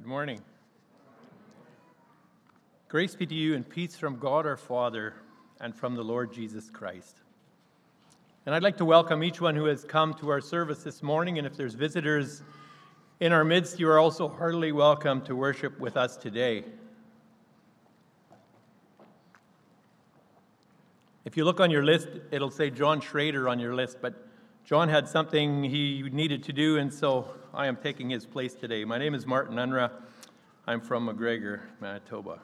Good morning. Grace be to you and peace from God our Father and from the Lord Jesus Christ. And I'd like to welcome each one who has come to our service this morning, and if there's visitors in our midst, you are also heartily welcome to worship with us today. If you look on your list, it'll say John Schrader on your list, but John had something he needed to do, and so I am taking his place today. My name is Martin Unruh. I'm from McGregor, Manitoba.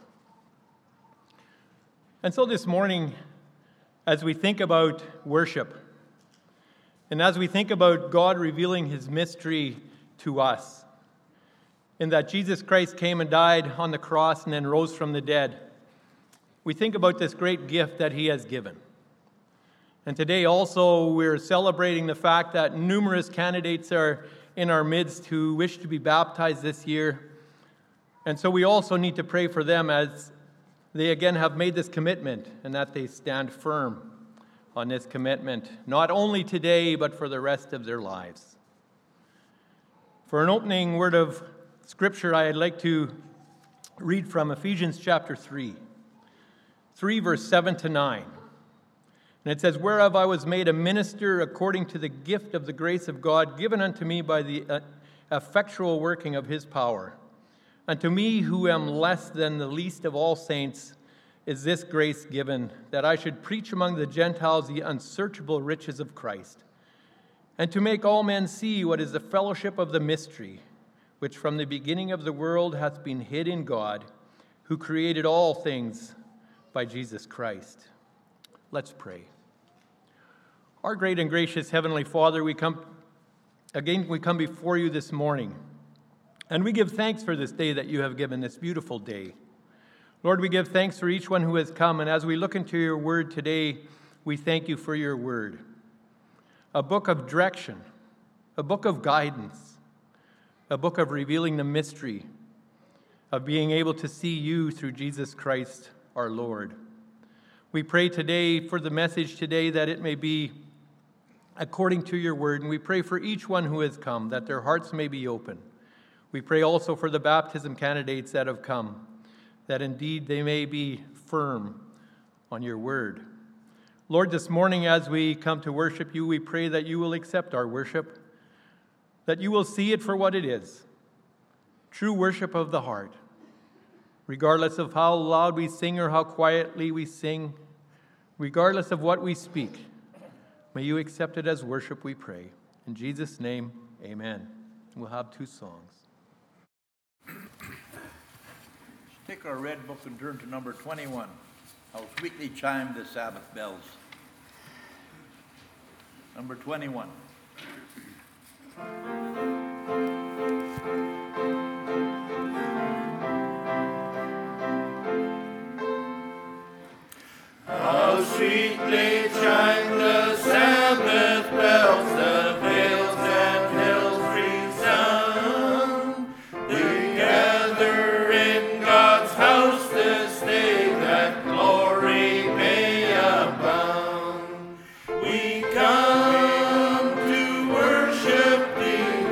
And so this morning, as we think about worship, and as we think about God revealing his mystery to us, in that Jesus Christ came and died on the cross and then rose from the dead, we think about this great gift that he has given. And today also we're celebrating the fact that numerous candidates are in our midst who wish to be baptized this year. And so we also need to pray for them as they again have made this commitment and that they stand firm on this commitment, not only today but for the rest of their lives. For an opening word of Scripture, I'd like to read from Ephesians chapter 3 verse 7 to 9. And it says, "Whereof I was made a minister according to the gift of the grace of God given unto me by the effectual working of his power. Unto me, who am less than the least of all saints, is this grace given, that I should preach among the Gentiles the unsearchable riches of Christ, and to make all men see what is the fellowship of the mystery, which from the beginning of the world hath been hid in God, who created all things by Jesus Christ." Let's pray. Our great and gracious Heavenly Father, we come before you this morning, and we give thanks for this day that you have given, this beautiful day. Lord, we give thanks for each one who has come, and as we look into your word today, we thank you for your word. A book of direction, a book of guidance, a book of revealing the mystery of being able to see you through Jesus Christ our Lord. We pray today for the message today that it may be according to your word, and we pray for each one who has come that their hearts may be open. We pray also for the baptism candidates that have come, that indeed they may be firm on your word. Lord, this morning as we come to worship you, we pray that you will accept our worship, that you will see it for what it is, true worship of the heart. Regardless of how loud we sing or how quietly we sing, regardless of what we speak, may you accept it as worship, we pray. In Jesus' name, amen. We'll have two songs. Take our red book and turn to number 21. How sweetly chime the Sabbath bells. Number 21. How sweetly chime the Sabbath bells, the vales and hills resound. We gather in God's house this day, that glory may abound. We come to worship thee,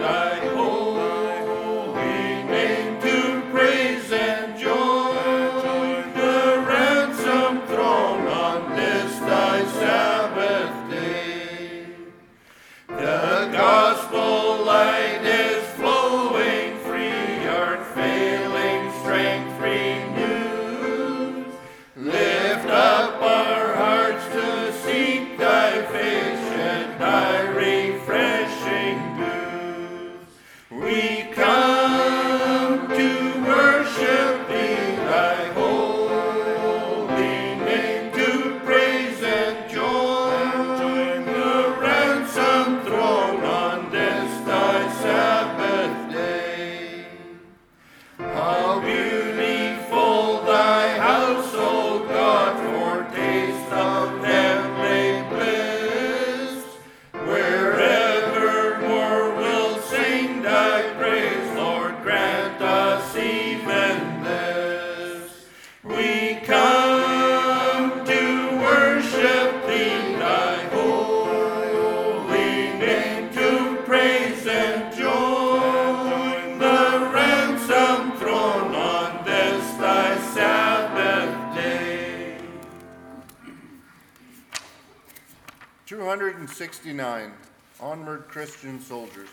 269, Onward Christian Soldiers.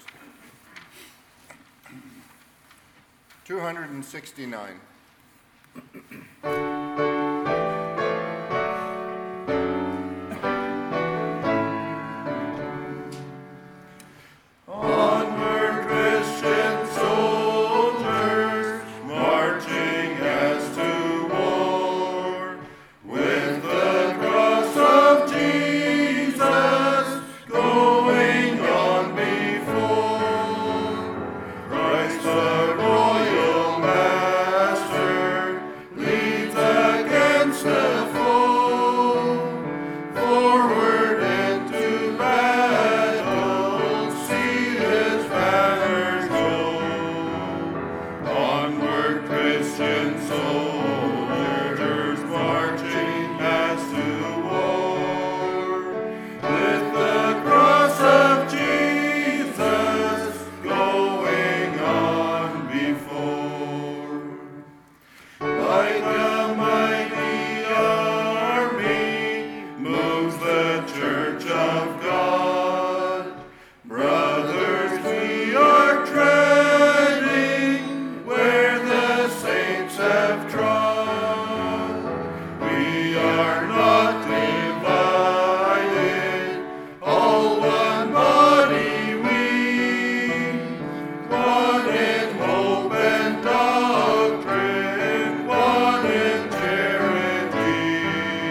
269. Onward, Christian soldiers, marching as to war, with the cross of Jesus going on before. Christ the royal master leads against the foe, forward into battle, see his banners go. Onward, Christian soldiers, marching as to war, with the cross of Jesus going on before. Like a mighty army moves the church of God. Brothers, we are treading where the saints have trod. We are not divided, all one body we, one in hope and doctrine, one in charity.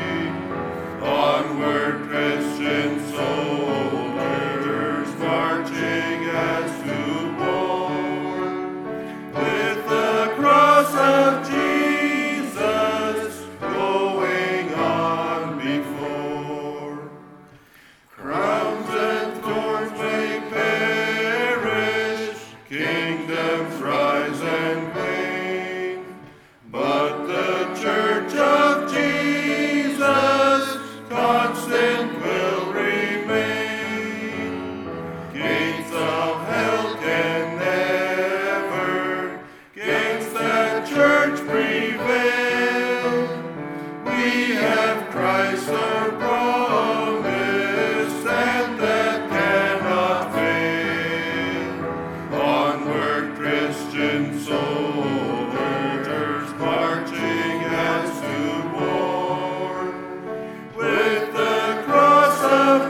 Onward, Christian soldiers, marching as to war, with the cross of Jesus going on before. Crowns and thorns may perish, kingdoms rise and wane, but the church of Jesus constant will remain. Gates of hell can never against that church prevail. We have Christ our promise, and that cannot fail. Onward, Christian soldiers, marching as to war, with the cross of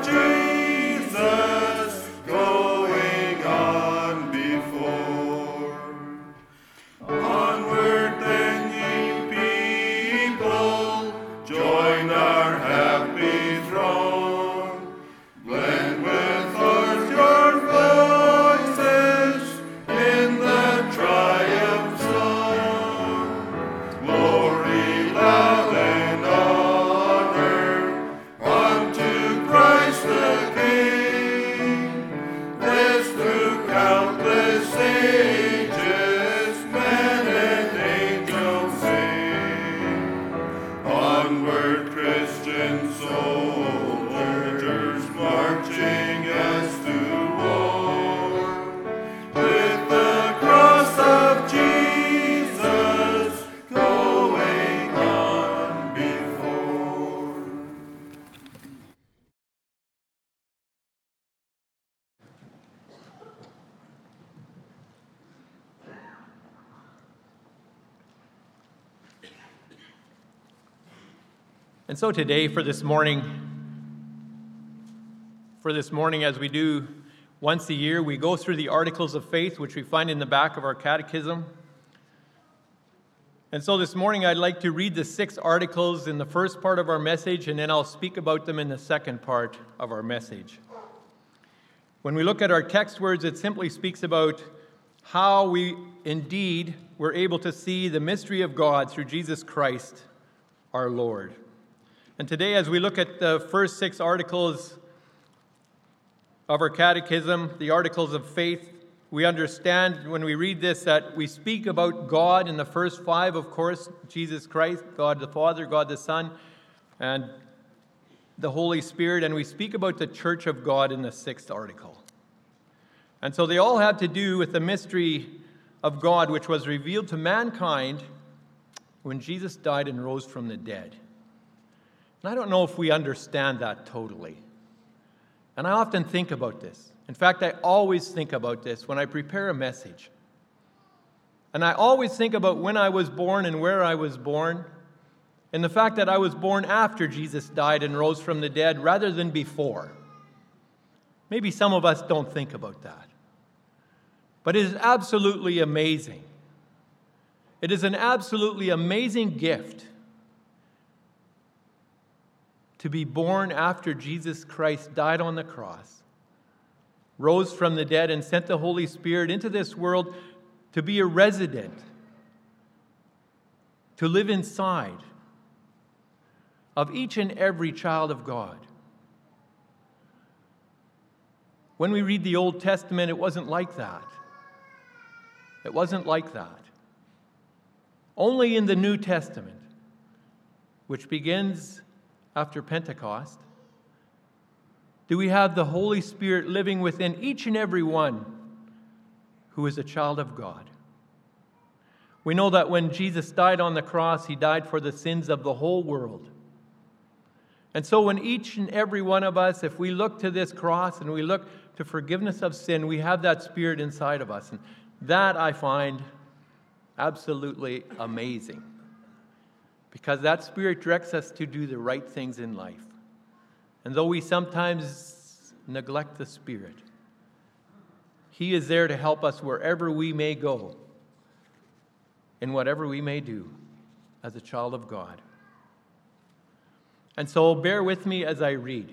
Jesus going on before. Onward then, ye people, join our happy throng. Blend with ours your voices in the triumph song. Glory loud and honor unto Christ the King. This through countless ages, men and angels sing. Onward, Christian soldiers, marching as to war, with the cross of Jesus going on before. And so today, for this morning, as we do once a year, we go through the Articles of Faith, which we find in the back of our catechism. And so this morning, I'd like to read the 6 articles in the first part of our message, and then I'll speak about them in the second part of our message. When we look at our text words, it simply speaks about how we indeed were able to see the mystery of God through Jesus Christ, our Lord. And today, as we look at the first 6 articles of our catechism, the Articles of Faith, we understand when we read this that we speak about God in the first 5, of course, Jesus Christ, God the Father, God the Son, and the Holy Spirit, and we speak about the Church of God in the 6th article. And so they all have to do with the mystery of God, which was revealed to mankind when Jesus died and rose from the dead. And I don't know if we understand that totally. And I often think about this. In fact, I always think about this when I prepare a message. And I always think about when I was born and where I was born, and the fact that I was born after Jesus died and rose from the dead rather than before. Maybe some of us don't think about that. But it is absolutely amazing. It is an absolutely amazing gift to be born after Jesus Christ died on the cross, rose from the dead, and sent the Holy Spirit into this world to be a resident, to live inside of each and every child of God. When we read the Old Testament, it wasn't like that. It wasn't like that. Only in the New Testament, which begins after Pentecost, do we have the Holy Spirit living within each and every one who is a child of God. We know that when Jesus died on the cross, he died for the sins of the whole world. And so when each and every one of us, if we look to this cross and we look to forgiveness of sin, we have that Spirit inside of us. And that I find absolutely amazing, because that Spirit directs us to do the right things in life. And though we sometimes neglect the Spirit, he is there to help us wherever we may go, in whatever we may do as a child of God. And so bear with me as I read.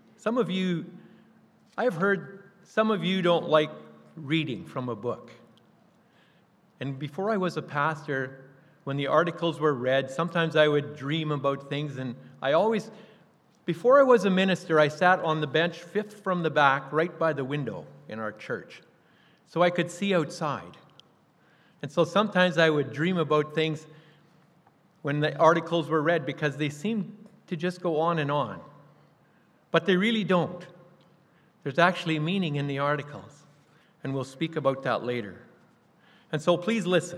I've heard some of you don't like reading from a book. And before I was a pastor, when the articles were read, sometimes I would dream about things. And before I was a minister, I sat on the bench fifth from the back, right by the window in our church, so I could see outside. And so sometimes I would dream about things when the articles were read, because they seemed to just go on and on. But they really don't. There's actually meaning in the articles, and we'll speak about that later. And so please listen.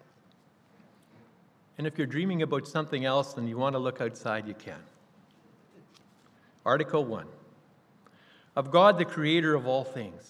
And if you're dreaming about something else and you want to look outside, you can. Article 1. Of God, the creator of all things.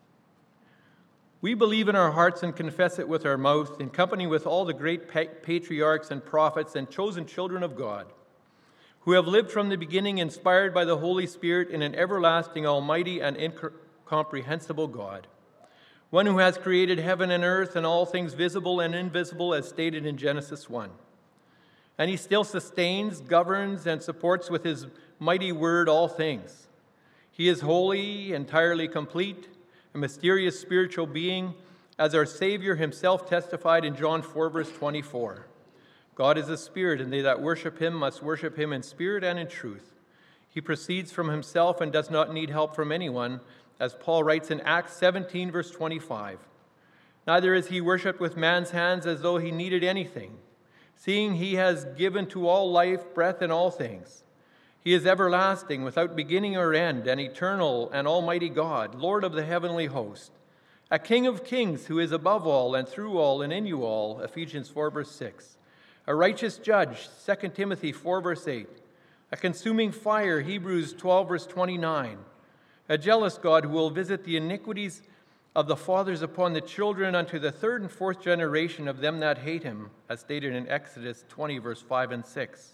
We believe in our hearts and confess it with our mouth, in company with all the great patriarchs and prophets and chosen children of God, who have lived from the beginning, inspired by the Holy Spirit, in an everlasting, almighty, and incomprehensible God, one who has created heaven and earth and all things visible and invisible, as stated in Genesis 1. And he still sustains, governs, and supports with his mighty word all things. He is holy, entirely complete, a mysterious spiritual being, as our Savior himself testified in John 4, verse 24. God is a spirit, and they that worship him must worship him in spirit and in truth. He proceeds from himself and does not need help from anyone, as Paul writes in Acts 17, verse 25. Neither is he worshipped with man's hands as though he needed anything, seeing he has given to all life, breath, and all things. He is everlasting, without beginning or end, and eternal and almighty God, Lord of the heavenly host, a King of kings who is above all and through all and in you all, Ephesians 4, verse 6. A righteous judge, 2 Timothy 4, verse 8. A consuming fire, Hebrews 12, verse 29. A jealous God who will visit the iniquities of the fathers upon the children unto the third and fourth generation of them that hate him, as stated in Exodus 20, verse 5 and 6.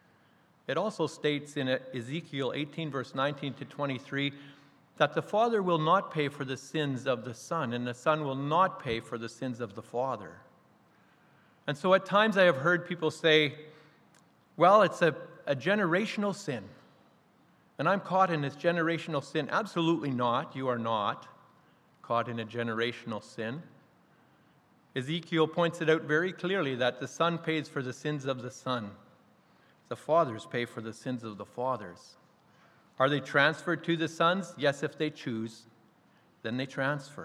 It also states in Ezekiel 18, verse 19 to 23, that the Father will not pay for the sins of the Son, and the Son will not pay for the sins of the Father. And so at times I have heard people say, well, it's a generational sin. And I'm caught in this generational sin. Absolutely not. You are not caught in a generational sin. Ezekiel points it out very clearly that the Son pays for the sins of the Son. The fathers pay for the sins of the fathers. Are they transferred to the sons? Yes, if they choose, then they transfer.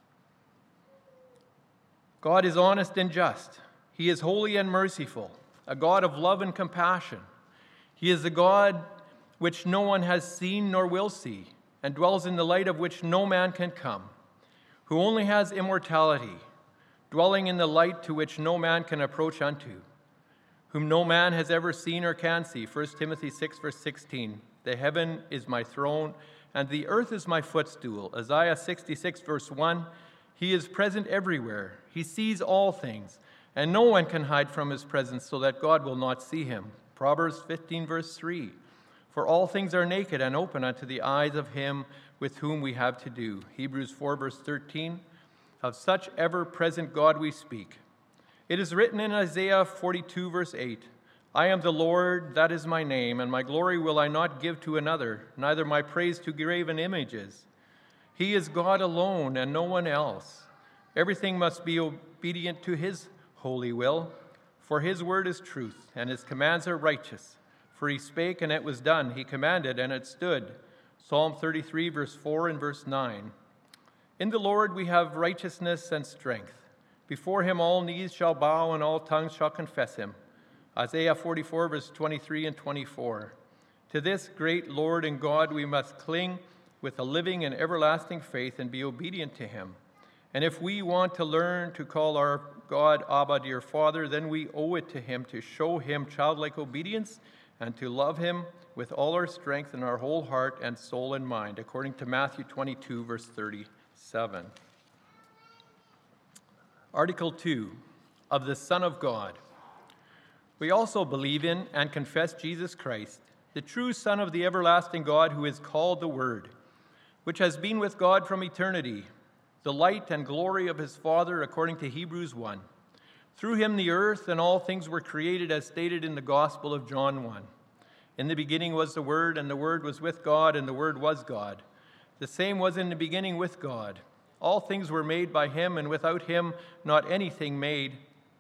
God is honest and just. He is holy and merciful, a God of love and compassion. He is a God which no one has seen nor will see, and dwells in the light of which no man can come, who only has immortality, dwelling in the light to which no man can approach unto, whom no man has ever seen or can see. 1 Timothy 6, verse 16. The heaven is my throne, and the earth is my footstool. Isaiah 66, verse 1. He is present everywhere. He sees all things, and no one can hide from his presence so that God will not see him. Proverbs 15, verse 3. For all things are naked and open unto the eyes of him with whom we have to do. Hebrews 4, verse 13. Of such ever-present God we speak. It is written in Isaiah 42, verse 8, I am the Lord, that is my name, and my glory will I not give to another, neither my praise to graven images. He is God alone and no one else. Everything must be obedient to his holy will, for his word is truth, and his commands are righteous. For he spake, and it was done. He commanded, and it stood. Psalm 33, verse 4 and verse 9. In the Lord we have righteousness and strength. Before him all knees shall bow, and all tongues shall confess him. Isaiah 44, verse 23 and 24. To this great Lord and God we must cling with a living and everlasting faith and be obedient to him. And if we want to learn to call our God Abba, dear Father, then we owe it to him to show him childlike obedience and to love him with all our strength and our whole heart and soul and mind, according to Matthew 22, verse 37. Article 2, of the Son of God. We also believe in and confess Jesus Christ, the true Son of the everlasting God, who is called the Word, which has been with God from eternity, the light and glory of his Father, according to Hebrews 1. Through him the earth and all things were created, as stated in the Gospel of John 1. In the beginning was the Word, and the Word was with God, and the Word was God. The same was in the beginning with God. All things were made by him, and without him not anything made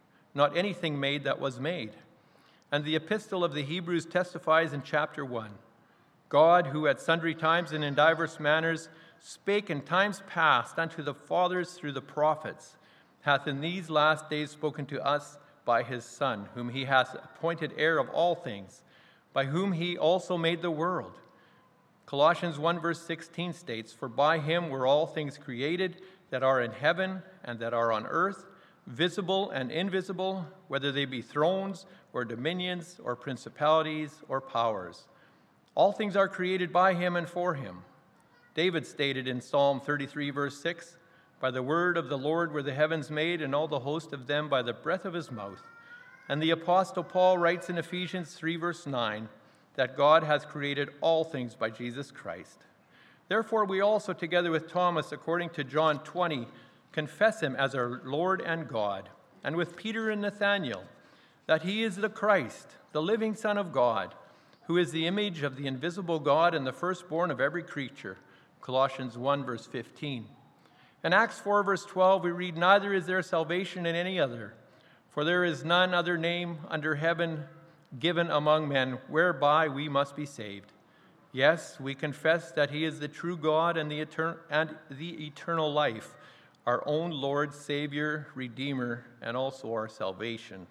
that was made. And the epistle of the Hebrews testifies in chapter 1. God, who at sundry times and in divers manners spake in times past unto the fathers through the prophets, hath in these last days spoken to us by his Son, whom he hath appointed heir of all things, by whom he also made the world. Colossians 1 verse 16 states, For by him were all things created that are in heaven and that are on earth, visible and invisible, whether they be thrones or dominions or principalities or powers. All things are created by him and for him. David stated in Psalm 33 verse 6, By the word of the Lord were the heavens made, and all the host of them by the breath of his mouth. And the Apostle Paul writes in Ephesians 3 verse 9, that God has created all things by Jesus Christ. Therefore we also, together with Thomas, according to John 20, confess him as our Lord and God, and with Peter and Nathanael, that he is the Christ, the living Son of God, who is the image of the invisible God and the firstborn of every creature. Colossians 1, verse 15. In Acts 4, verse 12, we read, Neither is there salvation in any other, for there is none other name under heaven given among men whereby we must be saved. Yes, we confess that he is the true God and the eternal life, our own Lord, Savior, Redeemer, and also our salvation.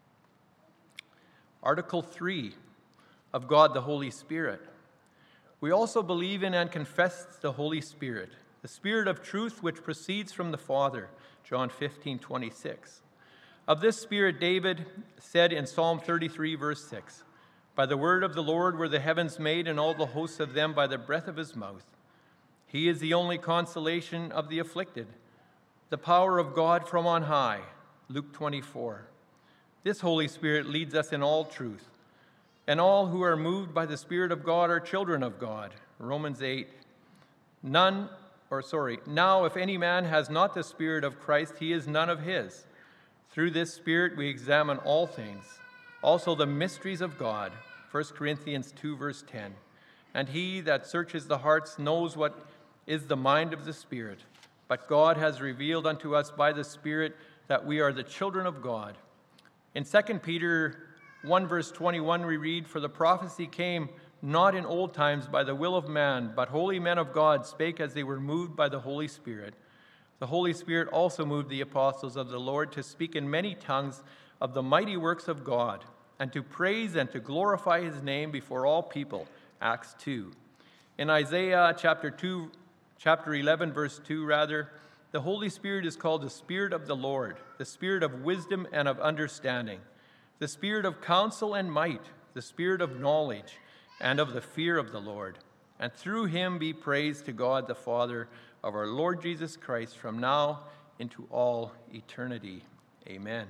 Article 3, of God the Holy Spirit. We also believe in and confess the Holy Spirit, the Spirit of truth which proceeds from the Father, John 15:26. Of this Spirit David said in Psalm 33, verse 6, By the word of the Lord were the heavens made, and all the hosts of them by the breath of his mouth. He is the only consolation of the afflicted, the power of God from on high, Luke 24. This Holy Spirit leads us in all truth, and all who are moved by the Spirit of God are children of God, Romans 8. Now if any man has not the Spirit of Christ, he is none of his. Through this Spirit we examine all things, also the mysteries of God, 1 Corinthians 2, verse 10. And he that searches the hearts knows what is the mind of the Spirit, but God has revealed unto us by the Spirit that we are the children of God. In 2 Peter 1, verse 21, we read, For the prophecy came not in old times by the will of man, but holy men of God spake as they were moved by the Holy Spirit. The Holy Spirit also moved the apostles of the Lord to speak in many tongues of the mighty works of God, and to praise and to glorify his name before all people. Acts 2. In Isaiah chapter 11, verse 2, the Holy Spirit is called the Spirit of the Lord, the Spirit of wisdom and of understanding, the Spirit of counsel and might, the Spirit of knowledge and of the fear of the Lord. and through him be praise to God the Father of our Lord Jesus Christ from now into all eternity. Amen.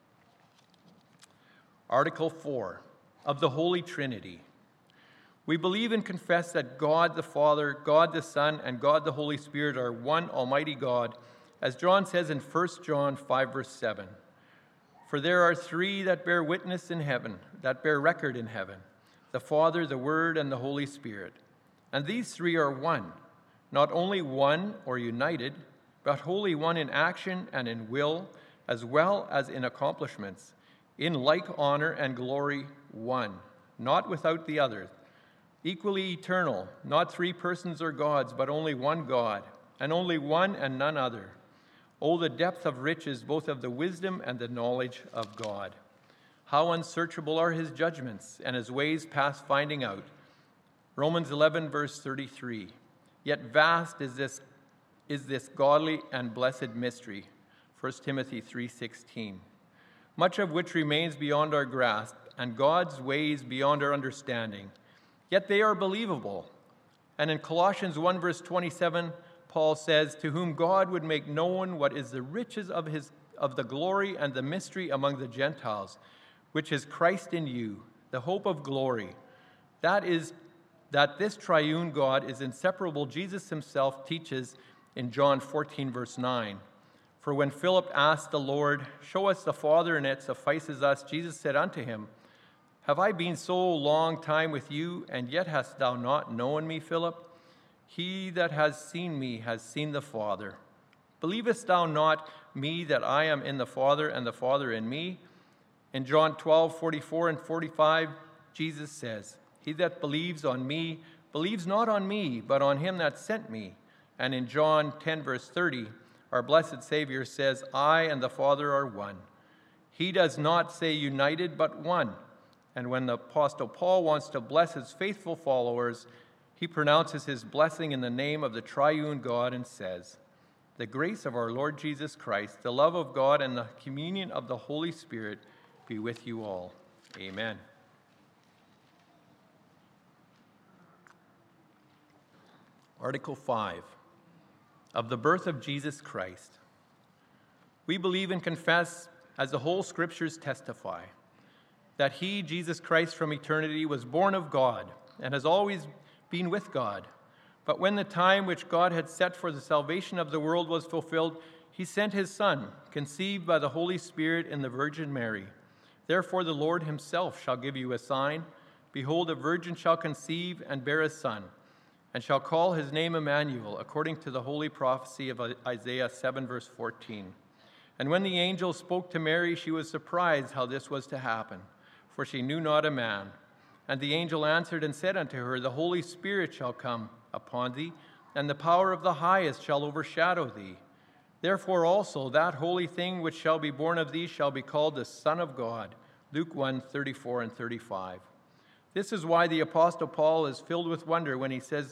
Article 4 of the Holy Trinity. We believe and confess that God the Father, God the Son, and God the Holy Spirit are one almighty God, as John says in 1 John 5, verse 7. For there are three that bear witness in heaven, that bear record in heaven, the Father, the Word, and the Holy Spirit. And these three are one, not only one or united, but wholly one in action and in will, as well as in accomplishments, in like honor and glory one, not without the other, equally eternal, not three persons or gods, but only one God, and only one and none other. Oh, the depth of riches, both of the wisdom and the knowledge of God. How unsearchable are his judgments, and his ways past finding out. Romans 11, verse 33. Yet vast is this godly and blessed mystery. 1 Timothy 3:16. Much of which remains beyond our grasp, and God's ways beyond our understanding. Yet they are believable. And in Colossians 1, verse 27, Paul says, to whom God would make known what is the riches of the glory and the mystery among the Gentiles, which is Christ in you, the hope of glory. That is, that this triune God is inseparable, Jesus himself teaches in John 14, verse 9. For when Philip asked the Lord, show us the Father, and it suffices us, Jesus said unto him, have I been so long time with you, and yet hast thou not known me, Philip? He that has seen me has seen the Father. Believest thou not me that I am in the Father, and the Father in me? In John 12, 44 and 45, Jesus says, he that believes on me, believes not on me, but on him that sent me. And in John 10, verse 30, our blessed Savior says, I and the Father are one. He does not say united, but one. And when the Apostle Paul wants to bless his faithful followers, he pronounces his blessing in the name of the triune God and says, the grace of our Lord Jesus Christ, the love of God, and the communion of the Holy Spirit be with you all. Amen. Article 5 of the birth of Jesus Christ. We believe and confess, as the whole Scriptures testify, that he, Jesus Christ, from eternity was born of God and has always been with God. But when the time which God had set for the salvation of the world was fulfilled, he sent his Son, conceived by the Holy Spirit in the Virgin Mary. Therefore the Lord himself shall give you a sign. Behold, a virgin shall conceive and bear a son, and shall call his name Emmanuel, according to the holy prophecy of Isaiah 7, verse 14. And when the angel spoke to Mary, she was surprised how this was to happen, for she knew not a man. And the angel answered and said unto her, the Holy Spirit shall come upon thee, and the power of the highest shall overshadow thee. Therefore also that holy thing which shall be born of thee shall be called the Son of God. Luke 1, 34 and 35. This is why the Apostle Paul is filled with wonder when he says,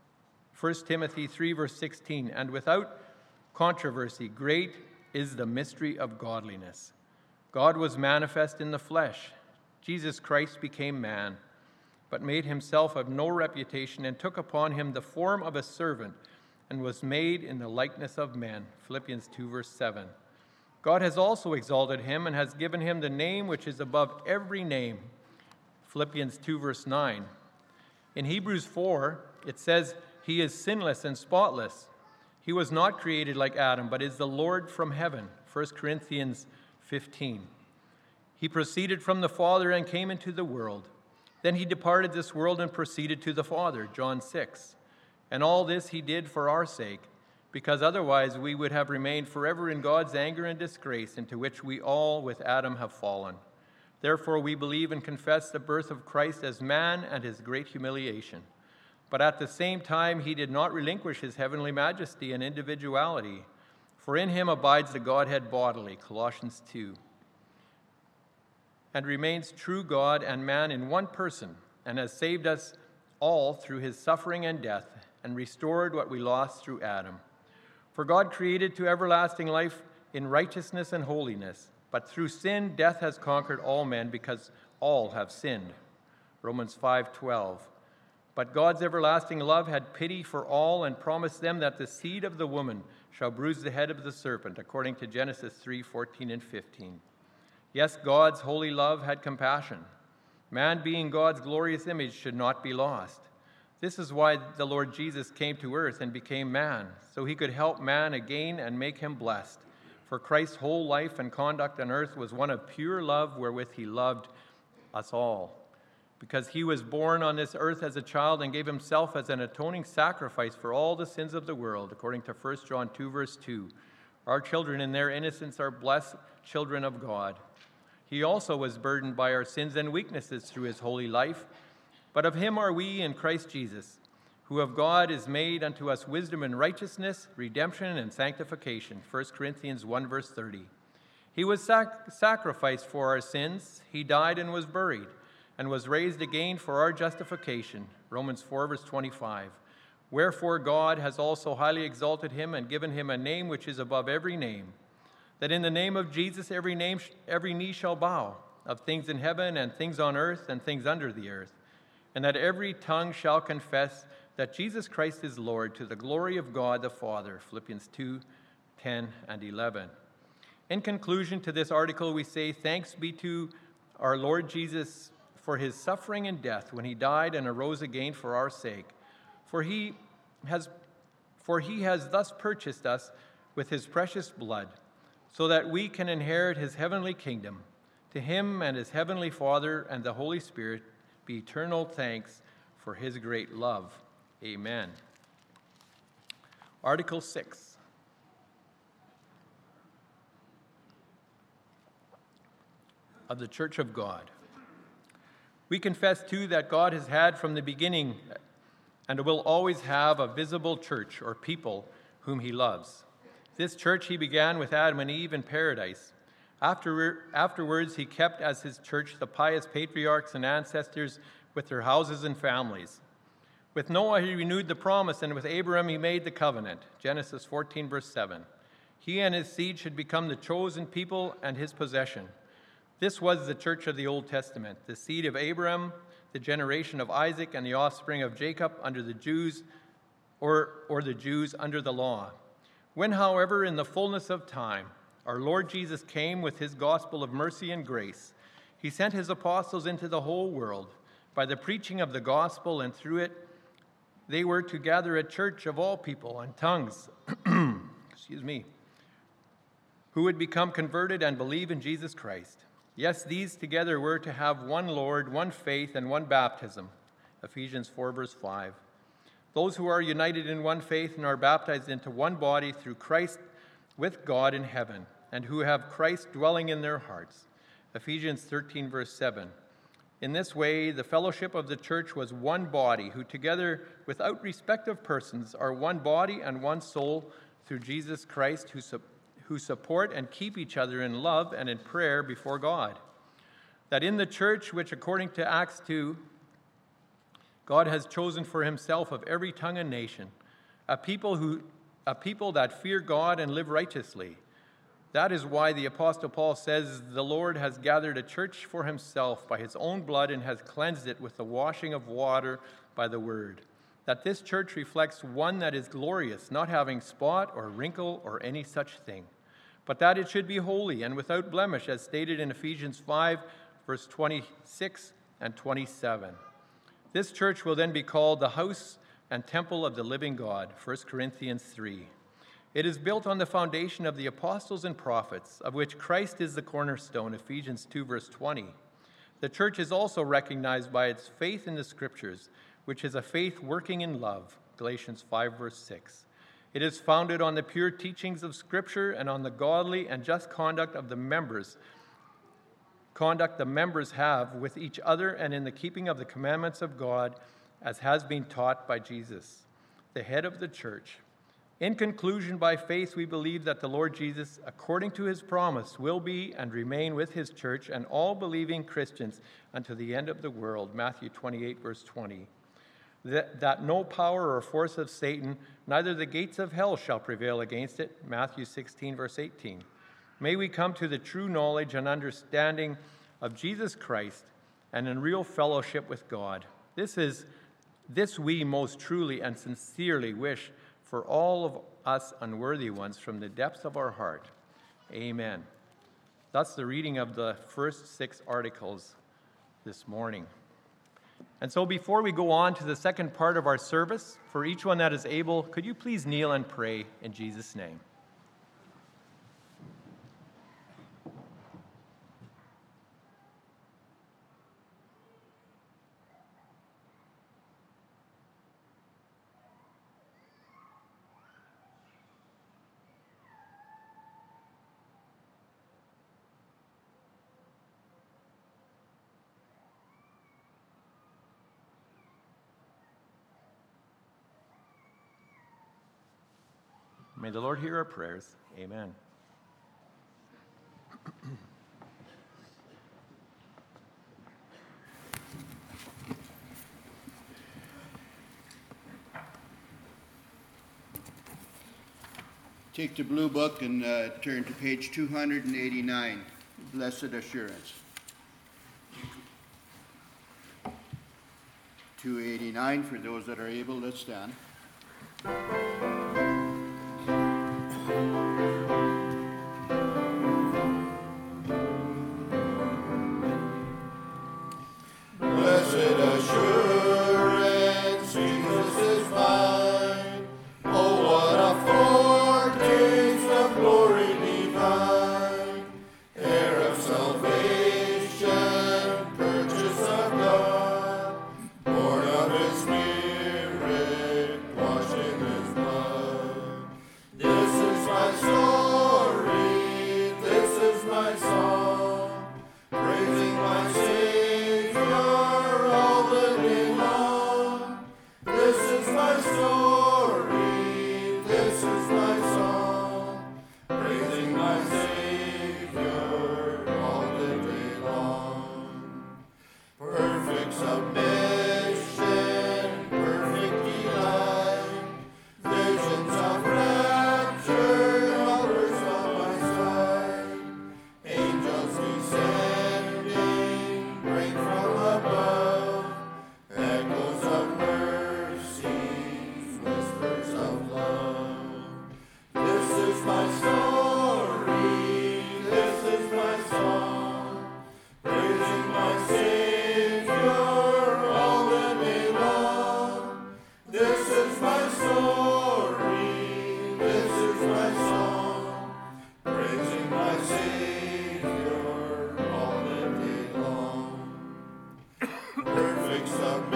1 Timothy 3, verse 16, and without controversy, great is the mystery of godliness. God was manifest in the flesh. Jesus Christ became man, but made himself of no reputation, and took upon him the form of a servant, and was made in the likeness of men. Philippians 2, verse 7. God has also exalted him, and has given him the name which is above every name. Philippians 2, verse 9. In Hebrews 4, it says, he is sinless and spotless. He was not created like Adam, but is the Lord from heaven. 1 Corinthians 15. He proceeded from the Father and came into the world. Then he departed this world and proceeded to the Father. John 6. And all this he did for our sake, because otherwise we would have remained forever in God's anger and disgrace, into which we all with Adam have fallen. Therefore we believe and confess the birth of Christ as man and his great humiliation. But at the same time he did not relinquish his heavenly majesty and individuality, for in him abides the Godhead bodily, Colossians 2, and remains true God and man in one person, and has saved us all through his suffering and death, and restored what we lost through Adam. For God created to everlasting life in righteousness and holiness, but through sin death has conquered all men, because all have sinned. Romans 5:12. But God's everlasting love had pity for all and promised them that the seed of the woman shall bruise the head of the serpent, according to Genesis 3:14 and 15. Yes, God's holy love had compassion. Man, being God's glorious image, should not be lost. This is why the Lord Jesus came to earth and became man, so he could help man again and make him blessed. For Christ's whole life and conduct on earth was one of pure love wherewith he loved us all. Because he was born on this earth as a child and gave himself as an atoning sacrifice for all the sins of the world, according to 1 John 2, verse 2. Our children in their innocence are blessed children of God. He also was burdened by our sins and weaknesses through his holy life. But of him are we in Christ Jesus, who of God is made unto us wisdom and righteousness, redemption and sanctification. 1 Corinthians 1, verse 30. He was sacrificed for our sins. He died and was buried, and was raised again for our justification. Romans 4, verse 25. Wherefore God has also highly exalted him and given him a name which is above every name, that in the name of Jesus every knee shall bow, of things in heaven and things on earth and things under the earth, and that every tongue shall confess that Jesus Christ is Lord, to the glory of God the Father. Philippians 2, 10 and 11. In conclusion to this article, we say, thanks be to our Lord Jesus for his suffering and death when he died and arose again for our sake. For he has thus purchased us with his precious blood, so that we can inherit his heavenly kingdom. To him and his heavenly Father and the Holy Spirit be eternal thanks for his great love. Amen. Article 6. Of the Church of God. We confess, too, that God has had from the beginning and will always have a visible church or people whom he loves. This church he began with Adam and Eve in paradise. Afterwards, he kept as his church the pious patriarchs and ancestors with their houses and families. With Noah, he renewed the promise, and with Abraham, he made the covenant. Genesis 14, verse 7. He and his seed should become the chosen people and his possession. This was the church of the Old Testament, the seed of Abraham, the generation of Isaac, and the offspring of Jacob under the Jews, or the Jews under the law. When, however, in the fullness of time, our Lord Jesus came with his gospel of mercy and grace, he sent his apostles into the whole world by the preaching of the gospel, and through it they were to gather a church of all people and tongues, who would become converted and believe in Jesus Christ. Yes, these together were to have one Lord, one faith, and one baptism. Ephesians 4, verse 5. Those who are united in one faith and are baptized into one body through Christ with God in heaven, and who have Christ dwelling in their hearts. Ephesians 13, verse 7. In this way, the fellowship of the church was one body, who together, without respect of persons, are one body and one soul through Jesus Christ, who support and keep each other in love and in prayer before God. That in the church, which according to Acts 2, God has chosen for himself of every tongue and nation, a people that fear God and live righteously. That is why the Apostle Paul says, the Lord has gathered a church for himself by his own blood and has cleansed it with the washing of water by the word. That this church reflects one that is glorious, not having spot or wrinkle or any such thing, but that it should be holy and without blemish, as stated in Ephesians 5, verse 26 and 27. This church will then be called the house and temple of the living God, 1 Corinthians 3. It is built on the foundation of the apostles and prophets, of which Christ is the cornerstone, Ephesians 2, verse 20. The church is also recognized by its faith in the Scriptures, which is a faith working in love, Galatians 5, verse 6. It is founded on the pure teachings of Scripture and on the godly and just conduct the members have with each other, and in the keeping of the commandments of God, as has been taught by Jesus, the head of the church. In conclusion, by faith we believe that the Lord Jesus, according to his promise, will be and remain with his church and all believing Christians unto the end of the world, Matthew 28, verse 20. That no power or force of Satan, neither the gates of hell shall prevail against it, Matthew 16, verse 18. May we come to the true knowledge and understanding of Jesus Christ and in real fellowship with God. This is This we most truly and sincerely wish for all of us unworthy ones from the depths of our heart. Amen. That's the reading of the first 6 articles this morning. And so before we go on to the second part of our service, for each one that is able, could you please kneel and pray in Jesus' name? May the Lord hear our prayers. Amen. Take the blue book and turn to page 289, Blessed Assurance. 289, for those that are able, let's stand. Blessed assurance, Jesus is mine. Oh, what a foretaste of glory divine. Heir of salvation, purchase of God, born of His Spirit, washed in His blood. This is my story, this is my song, praising my Savior all the day long. This is my story, this is my song, praising my Savior all the day long. Perfect submission, perfect delight, visions of rapture, hovers on my side. Angels descending, rain from above, echoes of mercy, whispers of love. This is my story, this is my song, praising my Savior all the day long. This is my story, this is my song, praising my Savior all the day long. Perfect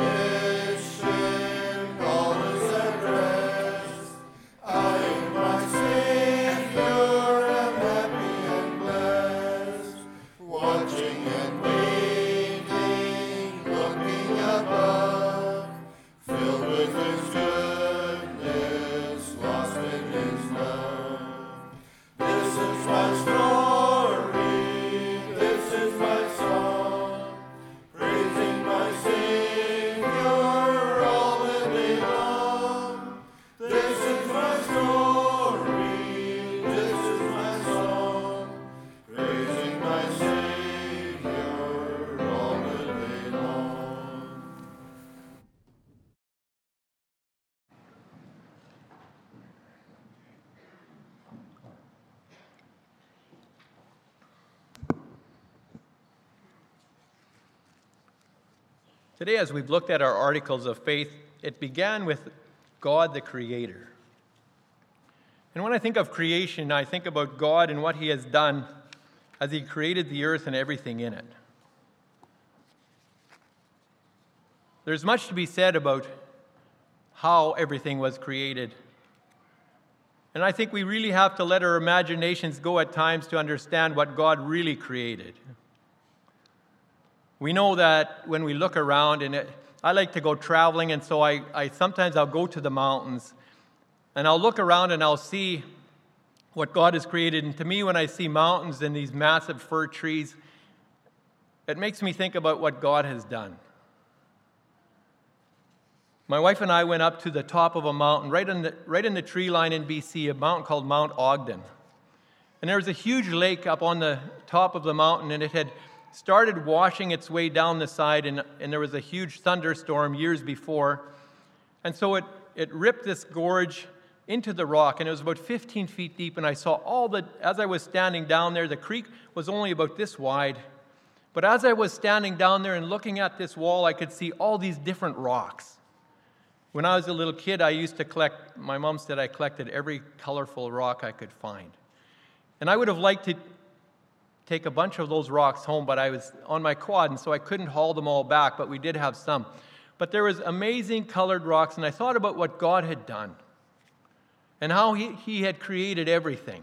submission, all is at rest. I in my Savior am happy and blessed, watching and waiting, looking above, filled with His goodness, lost in His love. This is my story, this is my song, praising my Savior all the day long. This is my story, this is my song, praising my Savior all the day long. Today, as we've looked at our articles of faith, it began with God the Creator. And when I think of creation, I think about God and what He has done as He created the earth and everything in it. There's much to be said about how everything was created. And I think we really have to let our imaginations go at times to understand what God really created. We know that when we look around, and I like to go traveling, and so I sometimes I'll go to the mountains, and I'll look around and I'll see what God has created. And to me, when I see mountains and these massive fir trees, it makes me think about what God has done. My wife and I went up to the top of a mountain, right in the tree line in BC, a mountain called Mount Ogden. And there was a huge lake up on the top of the mountain, and it had started washing its way down the side, and there was a huge thunderstorm years before, And so it ripped this gorge into the rock, and it was about 15 feet deep, and I saw as I was standing down there, the creek was only about this wide, but as I was standing down there and looking at this wall, I could see all these different rocks. When I was a little kid, my mom said I collected every colorful rock I could find. And I would have liked to take a bunch of those rocks home, but I was on my quad, and so I couldn't haul them all back, but we did have some. But there was amazing colored rocks, and I thought about what God had done and how he had created everything.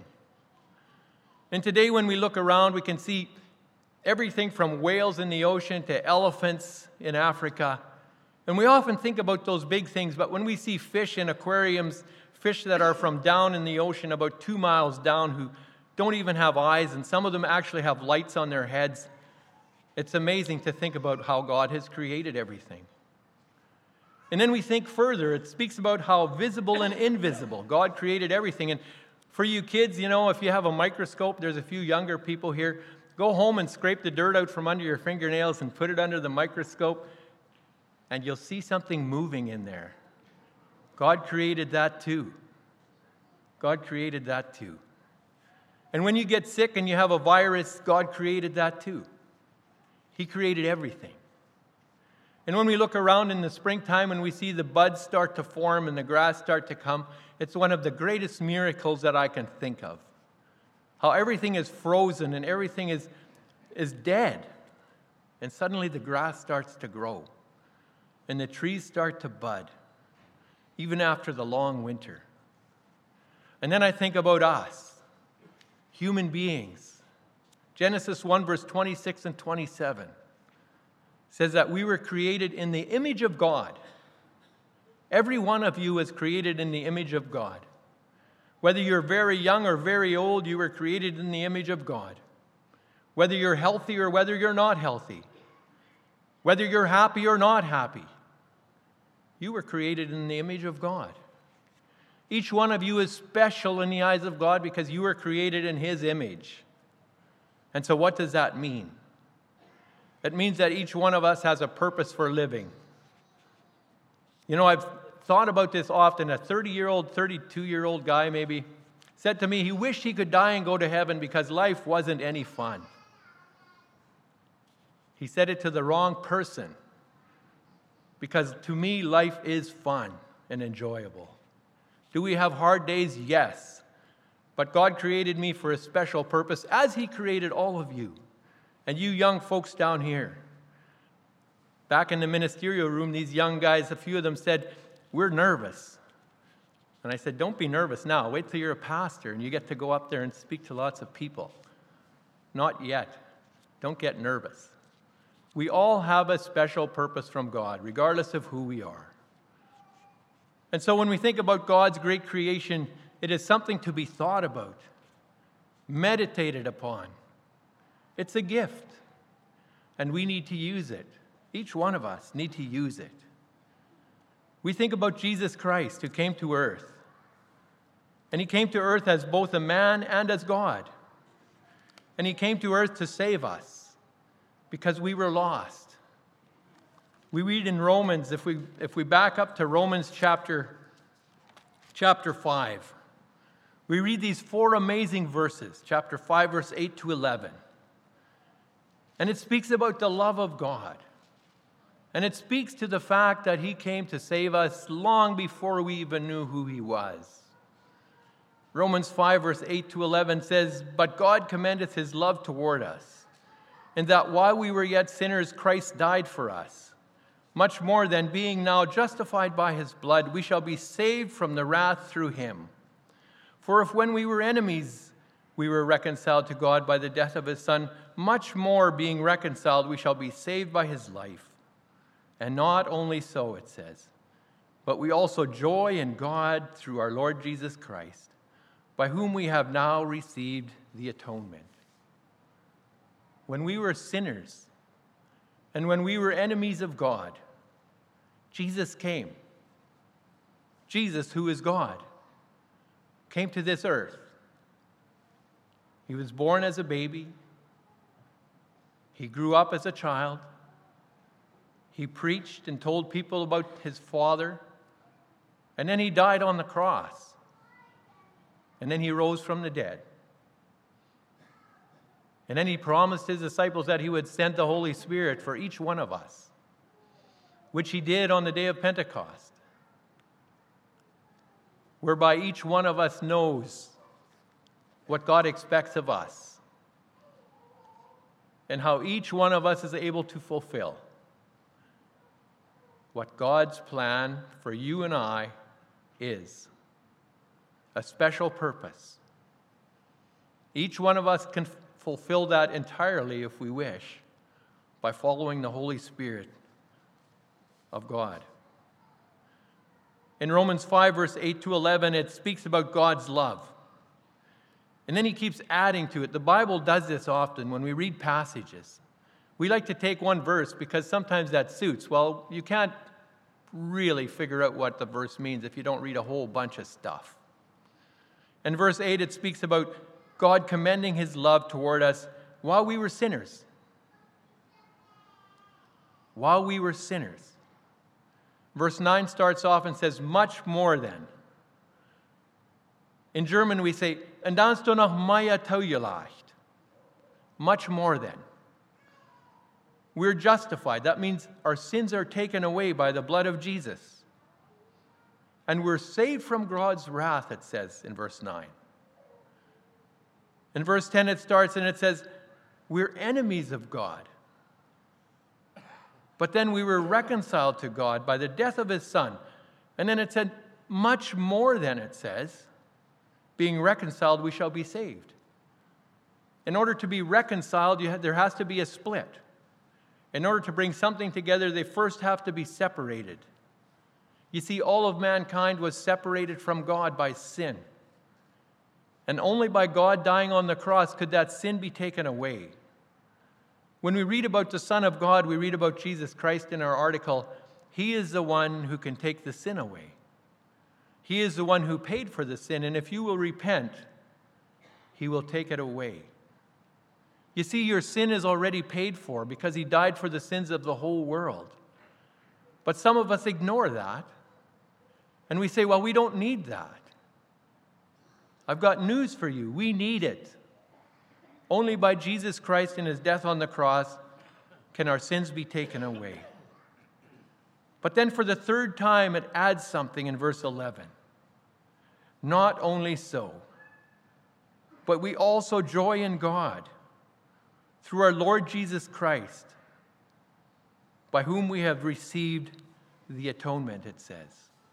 And today when we look around, we can see everything from whales in the ocean to elephants in Africa. And we often think about those big things, but when we see fish in aquariums, fish that are from down in the ocean about 2 miles down who don't even have eyes, and some of them actually have lights on their heads, it's amazing to think about how God has created everything. And then we think further. It speaks about how visible and invisible God created everything. And for you kids, if you have a microscope, there's a few younger people here, go home and scrape the dirt out from under your fingernails and put it under the microscope, and you'll see something moving in there. God created that too. God created that too. And when you get sick and you have a virus, God created that too. He created everything. And when we look around in the springtime and we see the buds start to form and the grass start to come, it's one of the greatest miracles that I can think of. How everything is frozen and everything is dead. And suddenly the grass starts to grow. And the trees start to bud, even after the long winter. And then I think about us, human beings. Genesis 1, verse 26 and 27 says that we were created in the image of God. Every one of you was created in the image of God. Whether you're very young or very old, you were created in the image of God. Whether you're healthy or whether you're not healthy. Whether you're happy or not happy. You were created in the image of God. Each one of you is special in the eyes of God because you were created in His image. And so what does that mean? It means that each one of us has a purpose for living. I've thought about this often. A 30-year-old, 32-year-old guy maybe said to me he wished he could die and go to heaven because life wasn't any fun. He said it to the wrong person, because to me, life is fun and enjoyable. Do we have hard days? Yes. But God created me for a special purpose, as He created all of you. And you young folks down here. Back in the ministerial room, these young guys, a few of them said, "We're nervous." And I said, "Don't be nervous now. Wait till you're a pastor and you get to go up there and speak to lots of people." Not yet. Don't get nervous. We all have a special purpose from God, regardless of who we are. And so when we think about God's great creation, it is something to be thought about, meditated upon. It's a gift, and we need to use it. Each one of us need to use it. We think about Jesus Christ, who came to earth. And He came to earth as both a man and as God. And He came to earth to save us because we were lost. We read in Romans, if we back up to Romans chapter 5, we read these 4 amazing verses, chapter 5, verse 8 to 11. And it speaks about the love of God. And it speaks to the fact that He came to save us long before we even knew who He was. Romans 5, verse 8 to 11 says, "But God commendeth His love toward us, in that while we were yet sinners, Christ died for us. Much more than being now justified by His blood, we shall be saved from the wrath through Him. For if when we were enemies, we were reconciled to God by the death of His Son, much more being reconciled, we shall be saved by His life. And not only so," it says, "but we also joy in God through our Lord Jesus Christ, by whom we have now received the atonement." When we were sinners, and when we were enemies of God, Jesus came. Jesus, who is God, came to this earth. He was born as a baby. He grew up as a child. He preached and told people about His Father And then he died on the cross. And then he rose from the dead. And then he promised his disciples that he would send the Holy Spirit for each one of us, which he did on the day of Pentecost, whereby each one of us knows what God expects of us and how each one of us is able to fulfill what God's plan for you and I is, a special purpose. Each one of us can fulfill that entirely if we wish by following the Holy Spirit of God. In Romans 5, verse 8 to 11, it speaks about God's love. And then he keeps adding to it. The Bible does this often when we read passages. We like to take one verse because sometimes that suits. Well, you can't really figure out what the verse means if you don't read a whole bunch of stuff. In verse 8, it speaks about God commending his love toward us while we were sinners. While we were sinners. Verse 9 starts off and says, much more than. In German we say, und dann ist noch mehr taugeleicht. Much more than. We're justified. That means our sins are taken away by the blood of Jesus. And we're saved from God's wrath, it says in verse 9. In verse 10 it starts and it says, we're enemies of God. But then we were reconciled to God by the death of his Son. And then it said, much more than, it says, being reconciled, we shall be saved. In order to be reconciled, there has to be a split. In order to bring something together, they first have to be separated. You see, all of mankind was separated from God by sin. And only by God dying on the cross could that sin be taken away. When we read about the Son of God, we read about Jesus Christ in our article. He is the one who can take the sin away. He is the one who paid for the sin, and if you will repent, he will take it away. You see, your sin is already paid for because he died for the sins of the whole world. But some of us ignore that, and we say, well, we don't need that. I've got news for you. We need it. Only by Jesus Christ and his death on the cross can our sins be taken away. But then for the third time, it adds something in verse 11. Not only so, but we also joy in God through our Lord Jesus Christ, by whom we have received the atonement, it says.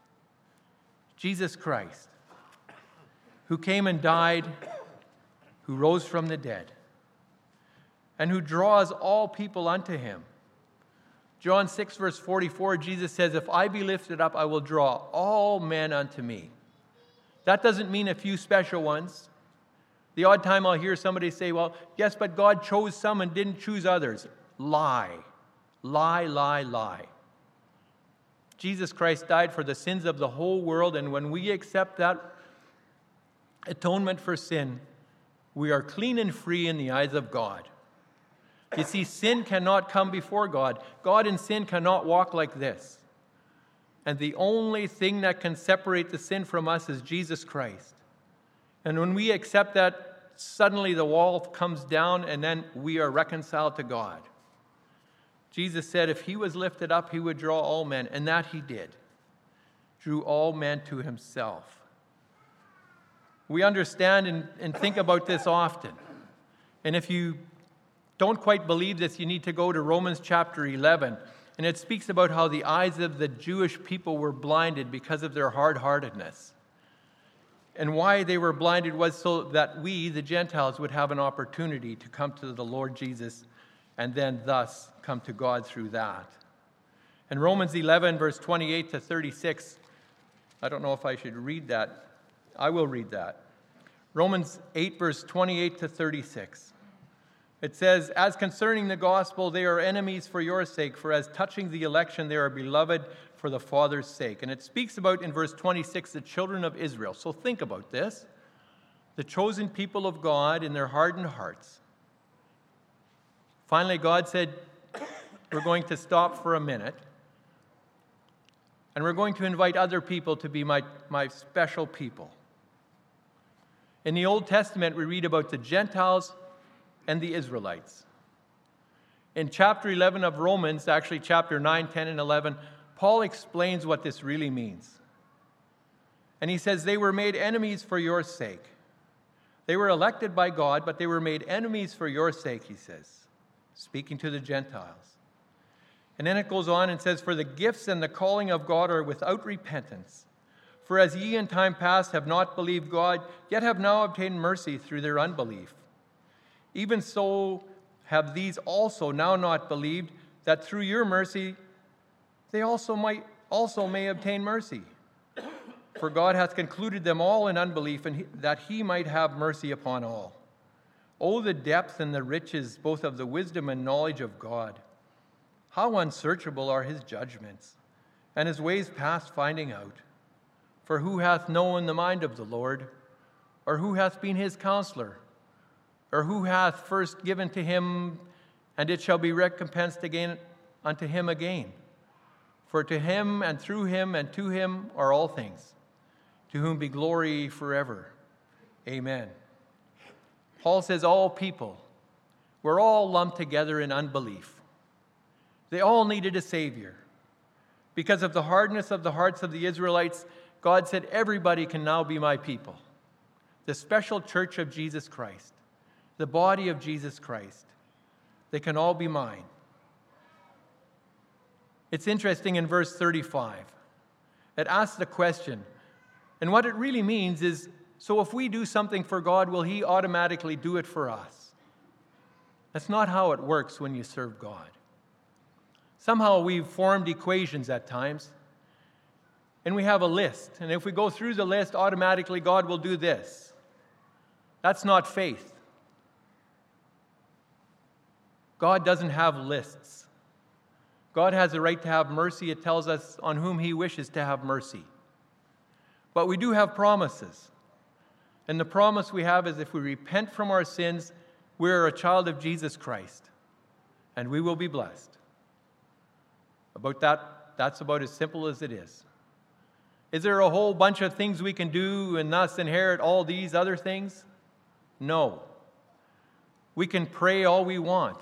Jesus Christ, who came and died, who rose from the dead, and who draws all people unto him. John 6, verse 44, Jesus says, if I be lifted up, I will draw all men unto me. That doesn't mean a few special ones. The odd time I'll hear somebody say, well, yes, but God chose some and didn't choose others. Lie. Lie, lie, lie. Jesus Christ died for the sins of the whole world, and when we accept that atonement for sin, we are clean and free in the eyes of God. You see, sin cannot come before God. God and sin cannot walk like this. And the only thing that can separate the sin from us is Jesus Christ. And when we accept that, suddenly the wall comes down and then we are reconciled to God. Jesus said if he was lifted up, he would draw all men, and that he did. Drew all men to himself. We understand and think about this often. And if you don't quite believe this, you need to go to Romans chapter 11. And it speaks about how the eyes of the Jewish people were blinded because of their hard-heartedness. And why they were blinded was so that we, the Gentiles, would have an opportunity to come to the Lord Jesus and then thus come to God through that. In Romans 11, verse 28 to 36, I don't know if I should read that. I will read that. Romans 8, verse 28 to 36. It says, as concerning the gospel, they are enemies for your sake, for as touching the election, they are beloved for the Father's sake. And it speaks about, in verse 26, the children of Israel. So think about this. The chosen people of God in their hardened hearts. Finally, God said, we're going to stop for a minute. And we're going to invite other people to be my special people. In the Old Testament, we read about the Gentiles and the Israelites. In chapter 11 of Romans, actually chapter 9, 10, and 11, Paul explains what this really means. And he says, they were made enemies for your sake. They were elected by God, but they were made enemies for your sake, he says, speaking to the Gentiles. And then it goes on and says, for the gifts and the calling of God are without repentance. For as ye in time past have not believed God, yet have now obtained mercy through their unbelief. Even so have these also now not believed, that through your mercy they also may obtain mercy. For God hath concluded them all in unbelief, and that he might have mercy upon all. O the depth and the riches both of the wisdom and knowledge of God! How unsearchable are his judgments, and his ways past finding out. For who hath known the mind of the Lord? Or who hath been his counselor? Or who hath first given to him, and it shall be recompensed again unto him again? For to him and through him and to him are all things, to whom be glory forever. Amen. Paul says all people, we're all lumped together in unbelief. They all needed a Savior. Because of the hardness of the hearts of the Israelites, God said, everybody can now be my people. The special church of Jesus Christ, the body of Jesus Christ, they can all be mine. It's interesting in verse 35. It asks the question, and what it really means is, so if we do something for God, will he automatically do it for us? That's not how it works when you serve God. Somehow we've formed equations at times, and we have a list. And if we go through the list, automatically God will do this. That's not faith. God doesn't have lists. God has a right to have mercy. It tells us on whom he wishes to have mercy. But we do have promises. And the promise we have is if we repent from our sins, we're a child of Jesus Christ, and we will be blessed. About that, that's about as simple as it is. Is there a whole bunch of things we can do and thus inherit all these other things? No. We can pray all we want.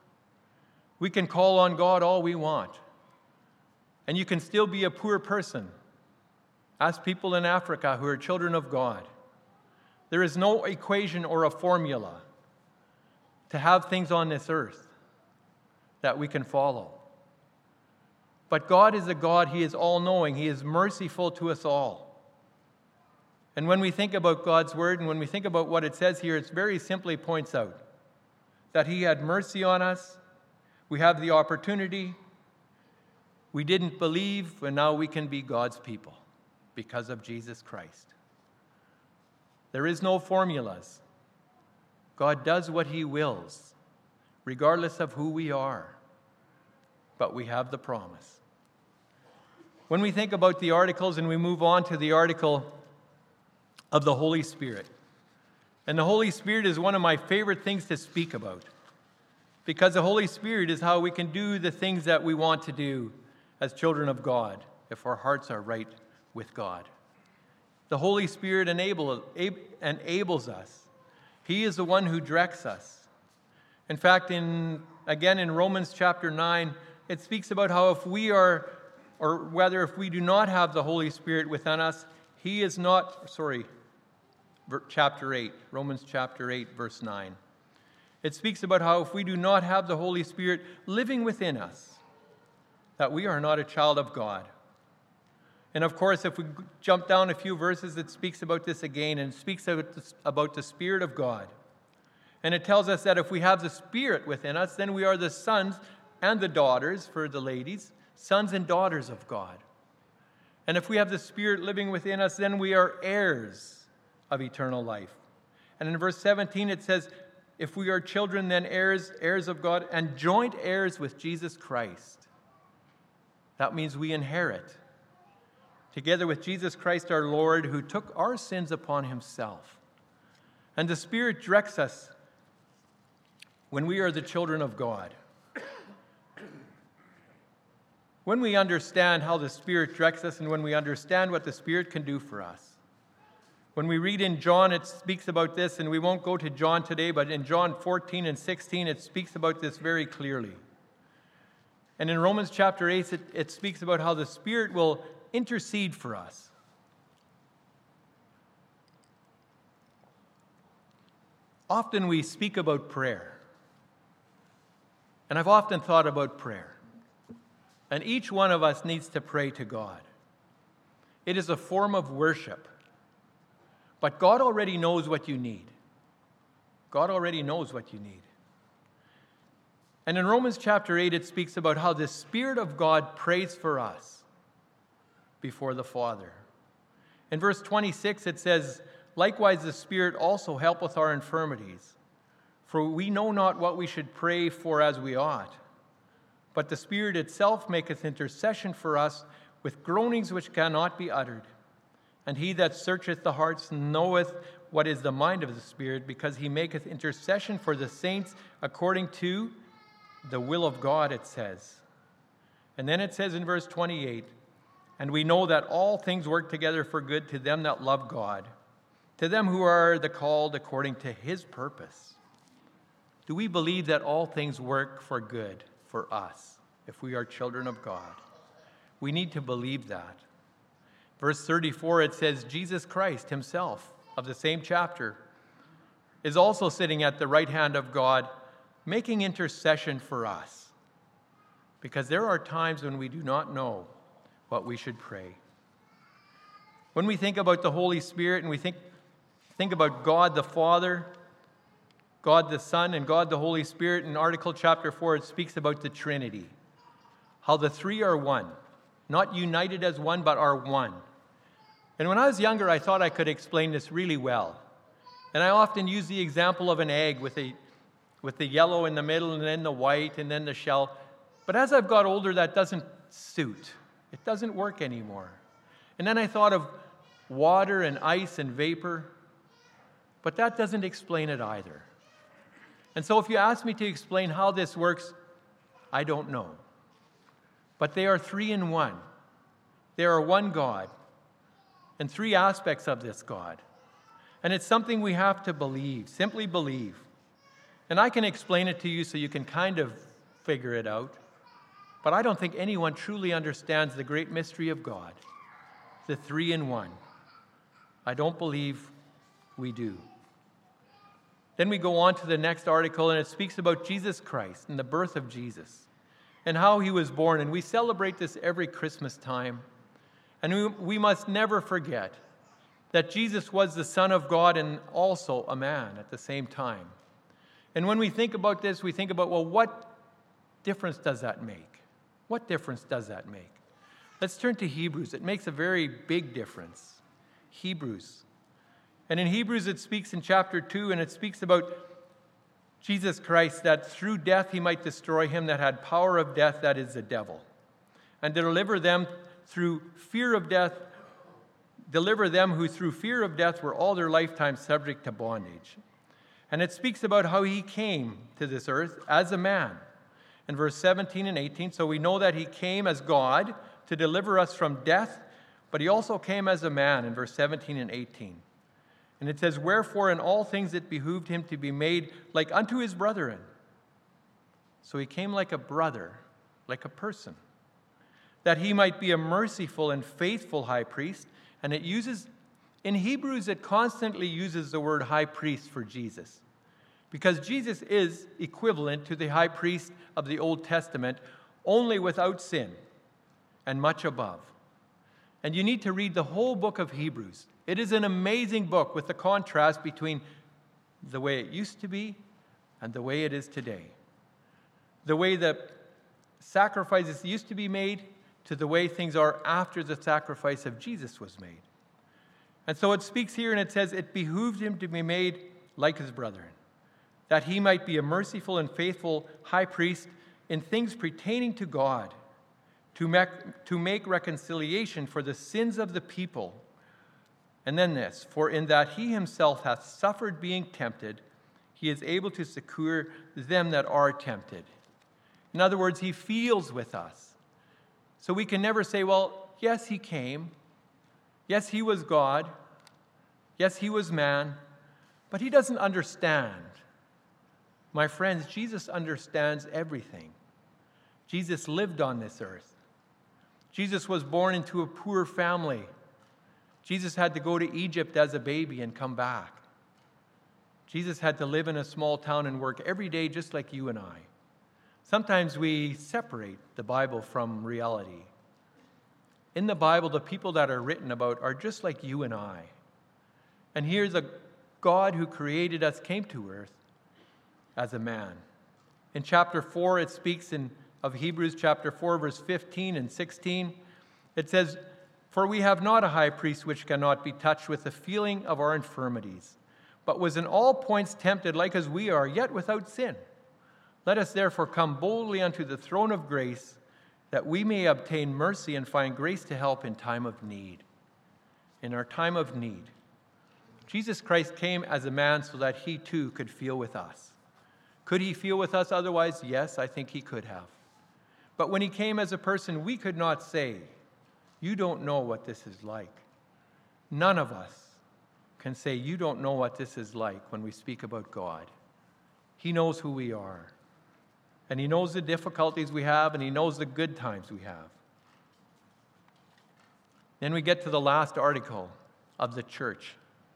We can call on God all we want. And you can still be a poor person. Ask people in Africa who are children of God. There is no equation or a formula to have things on this earth that we can follow. But God is a God, he is all-knowing. He is merciful to us all. And when we think about God's word and when we think about what it says here, it very simply points out that he had mercy on us. We have the opportunity. We didn't believe, and now we can be God's people because of Jesus Christ. There is no formulas. God does what he wills, regardless of who we are. But we have the promise. When we think about the articles and we move on to the article of the Holy Spirit, and the Holy Spirit is one of my favorite things to speak about, because the Holy Spirit is how we can do the things that we want to do as children of God, if our hearts are right with God. The Holy Spirit enables us. He is the one who directs us. In fact, in Romans chapter 9, it speaks about how if we do not have the Holy Spirit within us, he is not, chapter 8, Romans chapter 8, verse 9. It speaks about how if we do not have the Holy Spirit living within us, that we are not a child of God. And of course, if we jump down a few verses, it speaks about this again, and it speaks about the Spirit of God. And it tells us that if we have the Spirit within us, then we are the sons and the daughters, for the ladies, sons and daughters of God. And if we have the Spirit living within us, then we are heirs of eternal life. And in verse 17 it says, if we are children, then heirs of God, and joint heirs with Jesus Christ. That means we inherit, together with Jesus Christ our Lord, who took our sins upon himself. And the Spirit directs us when we are the children of God. when we understand how the Spirit directs us and when we understand what the Spirit can do for us. When we read in John, it speaks about this, and we won't go to John today, but in John 14 and 16, it speaks about this very clearly. And in Romans chapter 8, it speaks about how the Spirit will intercede for us. Often we speak about prayer. And I've often thought about prayer. And each one of us needs to pray to God. It is a form of worship. But God already knows what you need. God already knows what you need. And in Romans chapter 8, it speaks about how the Spirit of God prays for us before the Father. In verse 26, it says, "Likewise the Spirit also helpeth our infirmities. For we know not what we should pray for as we ought. But the Spirit itself maketh intercession for us with groanings which cannot be uttered. And he that searcheth the hearts knoweth what is the mind of the Spirit, because he maketh intercession for the saints according to the will of God," it says. And then it says in verse 28, "And we know that all things work together for good to them that love God, to them who are the called according to his purpose." Do we believe that all things work for good for us if we are children of God? We need to believe that. Verse 34, it says, "Jesus Christ himself," of the same chapter, "is also sitting at the right hand of God, making intercession for us." Because there are times when we do not know what we should pray. When we think about the Holy Spirit and we think about God the Father, God the Son, and God the Holy Spirit, in Article chapter 4, it speaks about the Trinity. How the three are one. Not united as one, but are one. And when I was younger, I thought I could explain this really well. And I often use the example of an egg with the yellow in the middle and then the white and then the shell. But as I've got older, that doesn't suit. It doesn't work anymore. And then I thought of water and ice and vapor. But that doesn't explain it either. And so if you ask me to explain how this works, I don't know. But they are three in one. They are one God. And three aspects of this God. And it's something we have to believe, simply believe. And I can explain it to you so you can kind of figure it out. But I don't think anyone truly understands the great mystery of God, the three in one. I don't believe we do. Then we go on to the next article, and it speaks about Jesus Christ and the birth of Jesus and how he was born. And we celebrate this every Christmas time. And we must never forget that Jesus was the Son of God and also a man at the same time. And when we think about this, we think about, well, what difference does that make? What difference does that make? Let's turn to Hebrews. It makes a very big difference. Hebrews. And in Hebrews, it speaks in chapter 2, and it speaks about Jesus Christ, that through death he might destroy him that had power of death, that is the devil, and deliver them through fear of death, deliver them who through fear of death were all their lifetime subject to bondage. And it speaks about how he came to this earth as a man. In verse 17 and 18, so we know that he came as God to deliver us from death, but he also came as a man in verse 17 and 18. And it says, "Wherefore in all things it behooved him to be made like unto his brethren." So he came like a brother, like a person, that he might be a merciful and faithful high priest. And it uses, in Hebrews, it constantly uses the word high priest for Jesus. Because Jesus is equivalent to the high priest of the Old Testament, only without sin and much above. And you need to read the whole book of Hebrews. It is an amazing book with the contrast between the way it used to be and the way it is today. The way that sacrifices used to be made to the way things are after the sacrifice of Jesus was made. And so it speaks here and it says, "It behooved him to be made like his brethren, that he might be a merciful and faithful high priest in things pertaining to God, to make reconciliation for the sins of the people." And then this, "For in that he himself hath suffered being tempted, he is able to succor them that are tempted." In other words, he feels with us. So we can never say, well, yes, he came. Yes, he was God. Yes, he was man. But he doesn't understand. My friends, Jesus understands everything. Jesus lived on this earth. Jesus was born into a poor family. Jesus had to go to Egypt as a baby and come back. Jesus had to live in a small town and work every day just like you and I. Sometimes we separate the Bible from reality. In the Bible, the people that are written about are just like you and I. And here's a God who created us came to earth as a man. In chapter 4, it speaks of Hebrews chapter 4, verse 15 and 16. It says, "For we have not a high priest which cannot be touched with the feeling of our infirmities, but was in all points tempted like as we are, yet without sin. Let us therefore come boldly unto the throne of grace, that we may obtain mercy and find grace to help in time of need." In our time of need. Jesus Christ came as a man so that he too could feel with us. Could he feel with us otherwise? Yes, I think he could have. But when he came as a person, we could not say, "You don't know what this is like." None of us can say, "You don't know what this is like," when we speak about God. He knows who we are. And he knows the difficulties we have, and he knows the good times we have. Then we get to the last article of the church.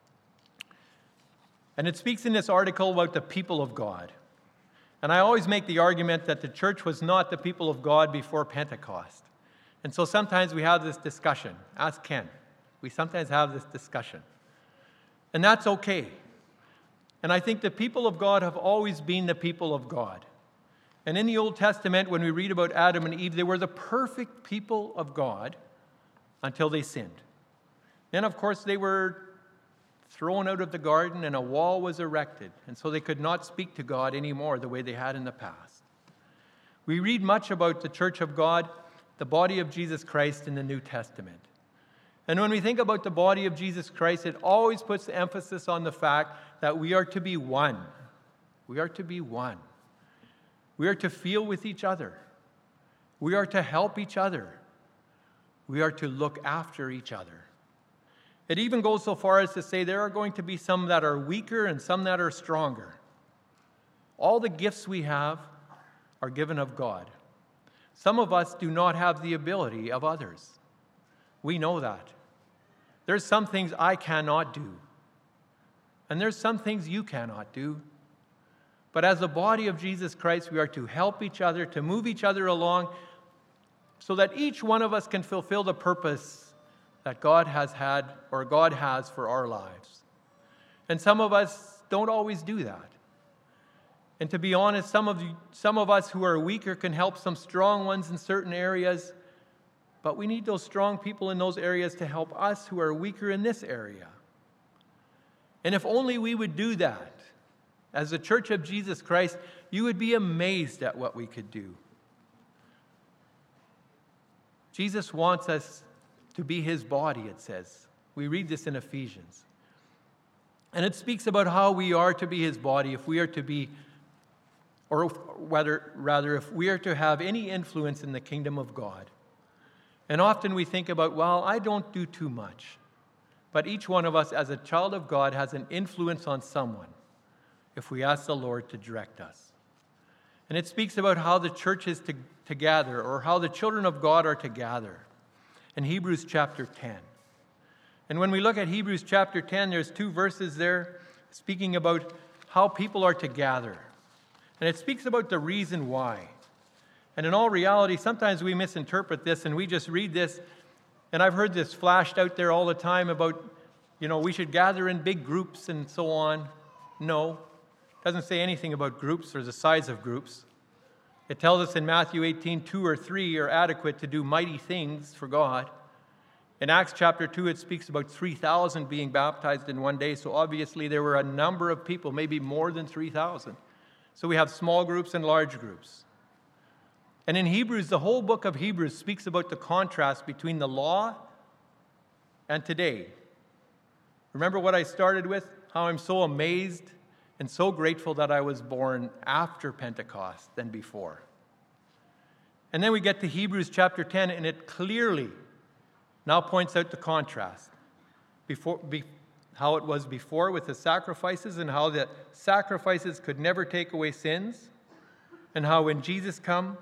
And it speaks in this article about the people of God. And I always make the argument that the church was not the people of God before Pentecost. And so sometimes we have this discussion. Ask Ken. We sometimes have this discussion. And that's okay. And I think the people of God have always been the people of God. And in the Old Testament, when we read about Adam and Eve, they were the perfect people of God until they sinned. Then, of course, they were thrown out of the garden and a wall was erected. And so they could not speak to God anymore the way they had in the past. We read much about the church of God, the body of Jesus Christ in the New Testament. And when we think about the body of Jesus Christ, it always puts the emphasis on the fact that we are to be one. We are to be one. We are to feel with each other. We are to help each other. We are to look after each other. It even goes so far as to say there are going to be some that are weaker and some that are stronger. All the gifts we have are given of God. Some of us do not have the ability of others. We know that. There's some things I cannot do. And there's some things you cannot do. But as the body of Jesus Christ, we are to help each other, to move each other along, so that each one of us can fulfill the purpose that God has had, or God has for our lives. And some of us don't always do that. And to be honest, some of us who are weaker can help some strong ones in certain areas, but we need those strong people in those areas to help us who are weaker in this area. And if only we would do that, as the Church of Jesus Christ, you would be amazed at what we could do. Jesus wants us to be his body, it says. We read this in Ephesians. And it speaks about how we are to be his body if we are to be, or rather, if we are to have any influence in the kingdom of God. And often we think about, well, I don't do too much. But each one of us as a child of God has an influence on someone if we ask the Lord to direct us. And it speaks about how the church is to gather, or how the children of God are to gather. In Hebrews chapter 10. And when we look at Hebrews chapter 10, there's 2 verses there speaking about how people are to gather. And it speaks about the reason why. And in all reality, sometimes we misinterpret this and we just read this, and I've heard this flashed out there all the time about, we should gather in big groups and so on. No, it doesn't say anything about groups or the size of groups. It tells us in Matthew 18, 2 or 3 are adequate to do mighty things for God. In Acts chapter 2, it speaks about 3,000 being baptized in one day. So obviously there were a number of people, maybe more than 3,000. So we have small groups and large groups. And in Hebrews, the whole book of Hebrews speaks about the contrast between the law and today. Remember what I started with? How I'm so amazed and so grateful that I was born after Pentecost than before. And then we get to Hebrews chapter 10, and it clearly now points out the contrast. How it was before with the sacrifices, and how the sacrifices could never take away sins, and how when Jesus came,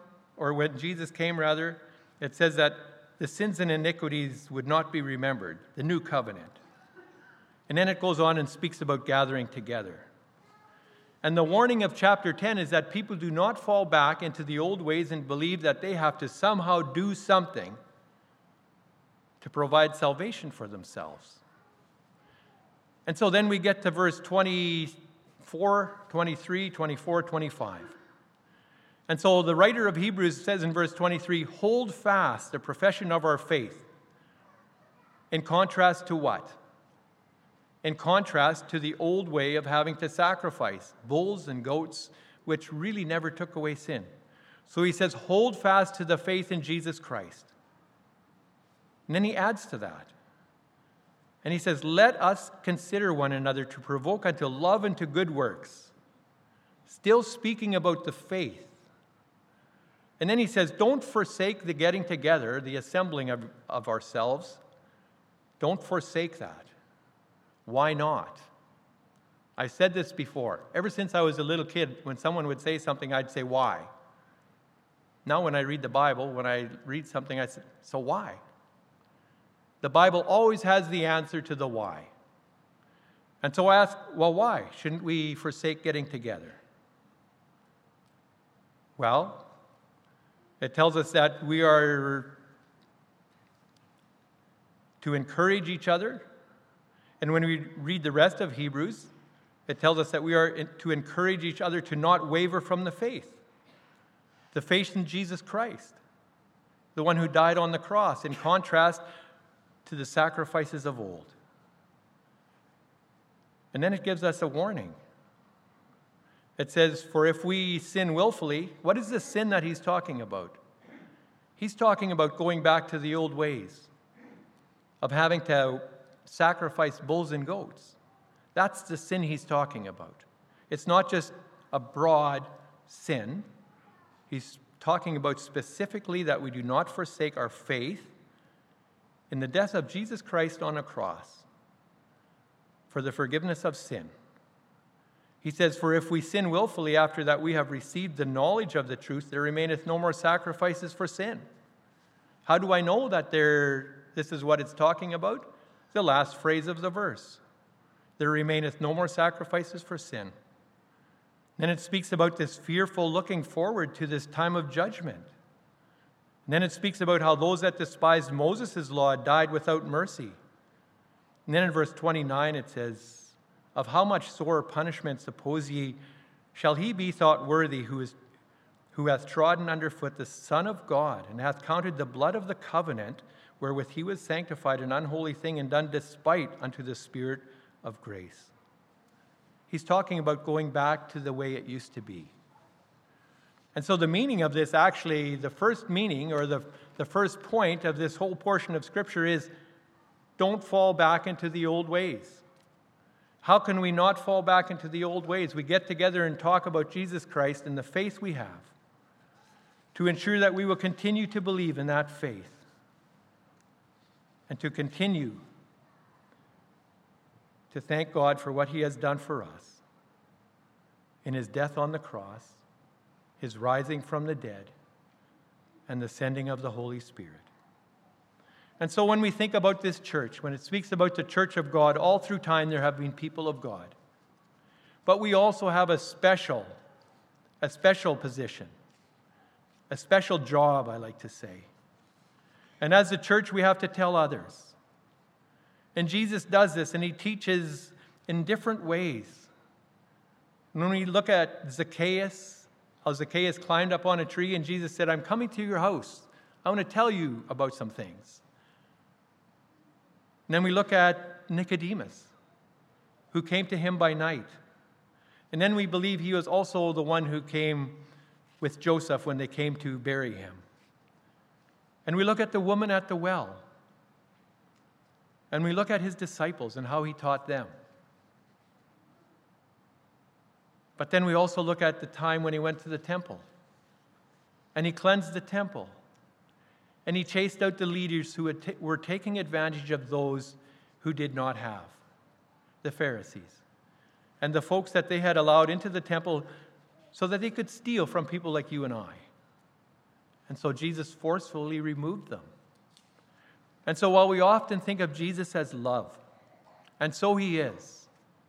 it says that the sins and iniquities would not be remembered, the new covenant. And then it goes on and speaks about gathering together. And the warning of chapter 10 is that people do not fall back into the old ways and believe that they have to somehow do something to provide salvation for themselves. And so then we get to verse 24, 23, 24, 25. And so the writer of Hebrews says in verse 23, hold fast the profession of our faith. In contrast to what? In contrast to the old way of having to sacrifice bulls and goats, which really never took away sin. So he says, hold fast to the faith in Jesus Christ. And then he adds to that. And he says, let us consider one another to provoke unto love and to good works. Still speaking about the faith. And then he says, don't forsake the getting together, the assembling of ourselves. Don't forsake that. Why not? I said this before. Ever since I was a little kid, when someone would say something, I'd say, why? Now when I read the Bible, when I read something, I say, so why? The Bible always has the answer to the why. And so I ask, well, why shouldn't we forsake getting together? Well, it tells us that we are to encourage each other. And when we read the rest of Hebrews, it tells us that we are to encourage each other to not waver from the faith in Jesus Christ, the one who died on the cross, in contrast to the sacrifices of old. And then it gives us a warning. It says, for if we sin willfully, what is the sin that he's talking about? He's talking about going back to the old ways of having to sacrifice bulls and goats. That's the sin he's talking about. It's not just a broad sin. He's talking about specifically that we do not forsake our faith in the death of Jesus Christ on a cross for the forgiveness of sin. He says, for if we sin willfully after that we have received the knowledge of the truth, there remaineth no more sacrifices for sin. How do I know that this is what it's talking about? The last phrase of the verse. There remaineth no more sacrifices for sin. Then it speaks about this fearful looking forward to this time of judgment. And then it speaks about how those that despised Moses' law died without mercy. And then in verse 29 it says, of how much sore punishment suppose ye shall he be thought worthy who hath trodden under foot the Son of God, and hath counted the blood of the covenant wherewith he was sanctified an unholy thing, and done despite unto the Spirit of grace. He's talking about going back to the way it used to be. And so the meaning of this, actually, the first meaning or the first point of this whole portion of Scripture is, don't fall back into the old ways. How can we not fall back into the old ways? We get together and talk about Jesus Christ and the faith we have to ensure that we will continue to believe in that faith and to continue to thank God for what he has done for us in his death on the cross, his rising from the dead, and the sending of the Holy Spirit. And so when we think about this church, when it speaks about the church of God, all through time there have been people of God. But we also have a special position, a special job, I like to say. And as a church, we have to tell others. And Jesus does this, and he teaches in different ways. And when we look at Zacchaeus, how Zacchaeus climbed up on a tree, and Jesus said, I'm coming to your house. I want to tell you about some things. And then we look at Nicodemus, who came to him by night. And then we believe he was also the one who came with Joseph when they came to bury him. And we look at the woman at the well. And we look at his disciples and how he taught them. But then we also look at the time when he went to the temple. and he cleansed the temple, and he chased out the leaders who were taking advantage of those who did not have, the Pharisees, and the folks that they had allowed into the temple so that they could steal from people like you and I. And so Jesus forcefully removed them. And so while we often think of Jesus as love, and so he is,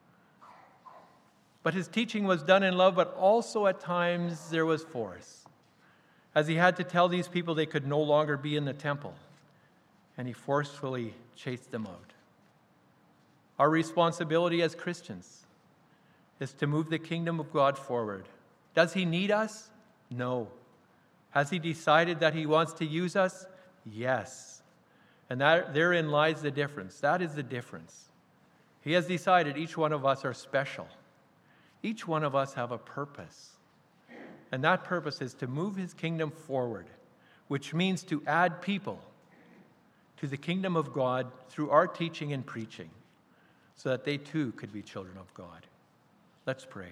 but his teaching was done in love, but also at times there was force, as he had to tell these people they could no longer be in the temple, and he forcefully chased them out. Our responsibility as Christians is to move the kingdom of God forward. Does he need us? No. Has he decided that he wants to use us? Yes. And therein lies the difference. That is the difference. He has decided each one of us are special. Each one of us have a purpose. And that purpose is to move his kingdom forward, which means to add people to the kingdom of God through our teaching and preaching, so that they too could be children of God. Let's pray.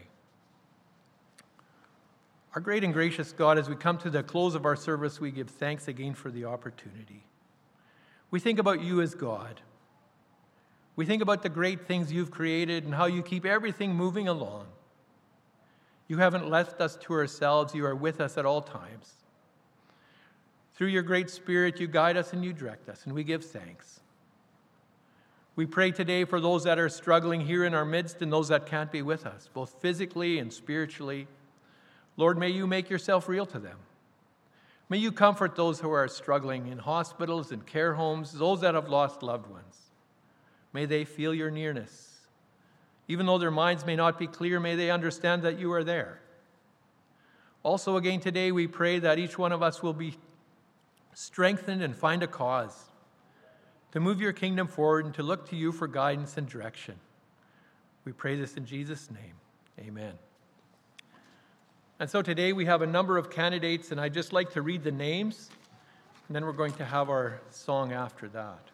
Our great and gracious God, as we come to the close of our service, we give thanks again for the opportunity. We think about you as God. We think about the great things you've created and how you keep everything moving along. You haven't left us to ourselves. You are with us at all times. Through your great Spirit, you guide us and you direct us, and we give thanks. We pray today for those that are struggling here in our midst and those that can't be with us, both physically and spiritually. Lord, may you make yourself real to them. May you comfort those who are struggling in hospitals and care homes, those that have lost loved ones. May they feel your nearness. Even though their minds may not be clear, may they understand that you are there. Also, again today, we pray that each one of us will be strengthened and find a cause to move your kingdom forward and to look to you for guidance and direction. We pray this in Jesus' name. Amen. And so today we have a number of candidates, and I'd just like to read the names, and then we're going to have our song after that.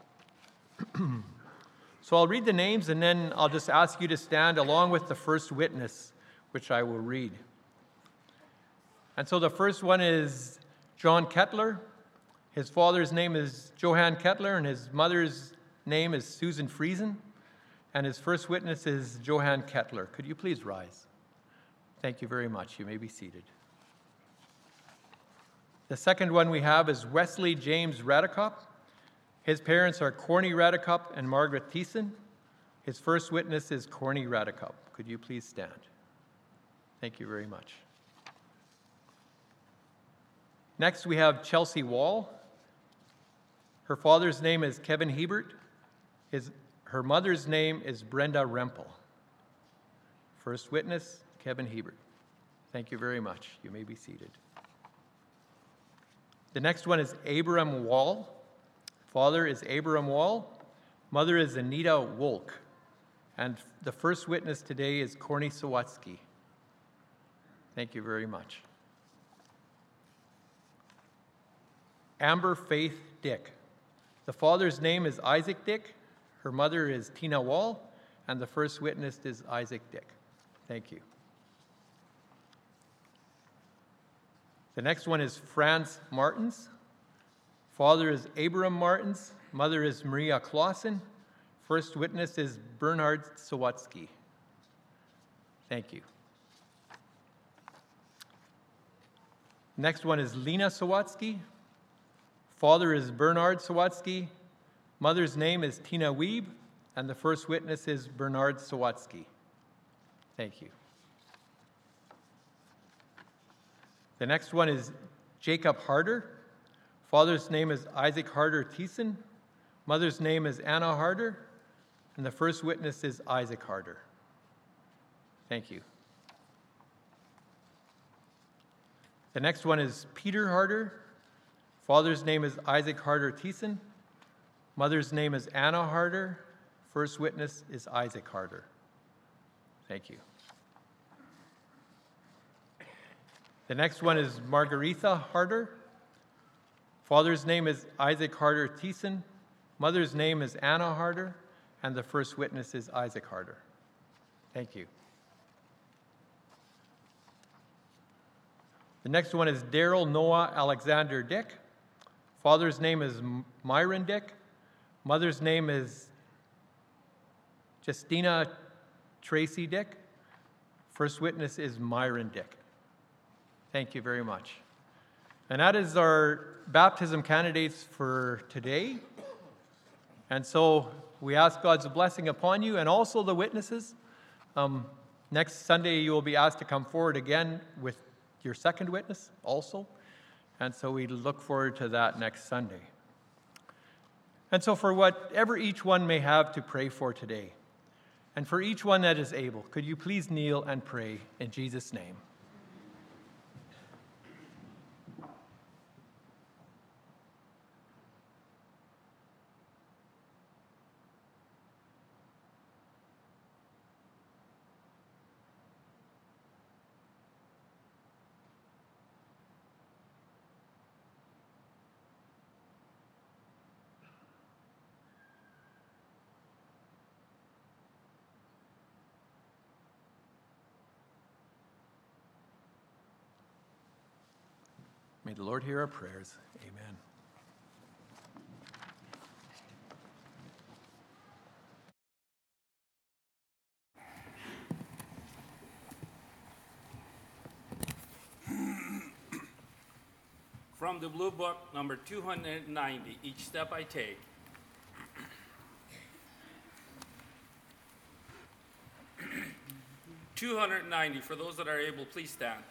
So I'll read the names, and then I'll just ask you to stand along with the first witness, which I will read. And so the first one is John Kettler. His father's name is Johann Kettler, and his mother's name is Susan Friesen. And his first witness is Johann Kettler. Could you please rise? Thank you very much. You may be seated. The second one we have is Wesley James Radicop. His parents are Corny Radicop and Margaret Thiessen. His first witness is Corny Radicop. Could you please stand? Thank you very much. Next, we have Chelsea Wall. Her father's name is Kevin Hebert. Her mother's name is Brenda Rempel. First witness, Kevin Hebert. Thank you very much. You may be seated. The next one is Abraham Wall. Father is Abraham Wall. Mother is Anita Wolk. And the first witness today is Corny Sawatsky. Thank you very much. Amber Faith Dick. The father's name is Isaac Dick. Her mother is Tina Wall. And the first witness is Isaac Dick. Thank you. The next one is Franz Martins. Father is Abraham Martins. Mother is Maria Clausen. First witness is Bernhard Sawatsky. Thank you. Next one is Lena Sawatsky. Father is Bernard Sawatsky. Mother's name is Tina Wiebe. And the first witness is Bernard Sawatsky. Thank you. The next one is Jacob Harder. Father's name is Isaac Harder Thiessen. Mother's name is Anna Harder. And the first witness is Isaac Harder. Thank you. The next one is Peter Harder. Father's name is Isaac Harder Thiessen. Mother's name is Anna Harder. First witness is Isaac Harder. Thank you. The next one is Margaretha Harder. Father's name is Isaac Harder Thiessen. Mother's name is Anna Harder. And the first witness is Isaac Harder. Thank you. The next one is Daryl Noah Alexander Dick. Father's name is Myron Dick. Mother's name is Justina Tracy Dick. First witness is Myron Dick. Thank you very much. And that is our baptism candidates for today. And so we ask God's blessing upon you and also the witnesses. Next Sunday, you will be asked to come forward again with your second witness also. And so we look forward to that next Sunday. And so for whatever each one may have to pray for today, and for each one that is able, could you please kneel and pray in Jesus' name? May the Lord hear our prayers. Amen. From the Blue Book, number 290, Each Step I Take. $290. For those that are able, please stand.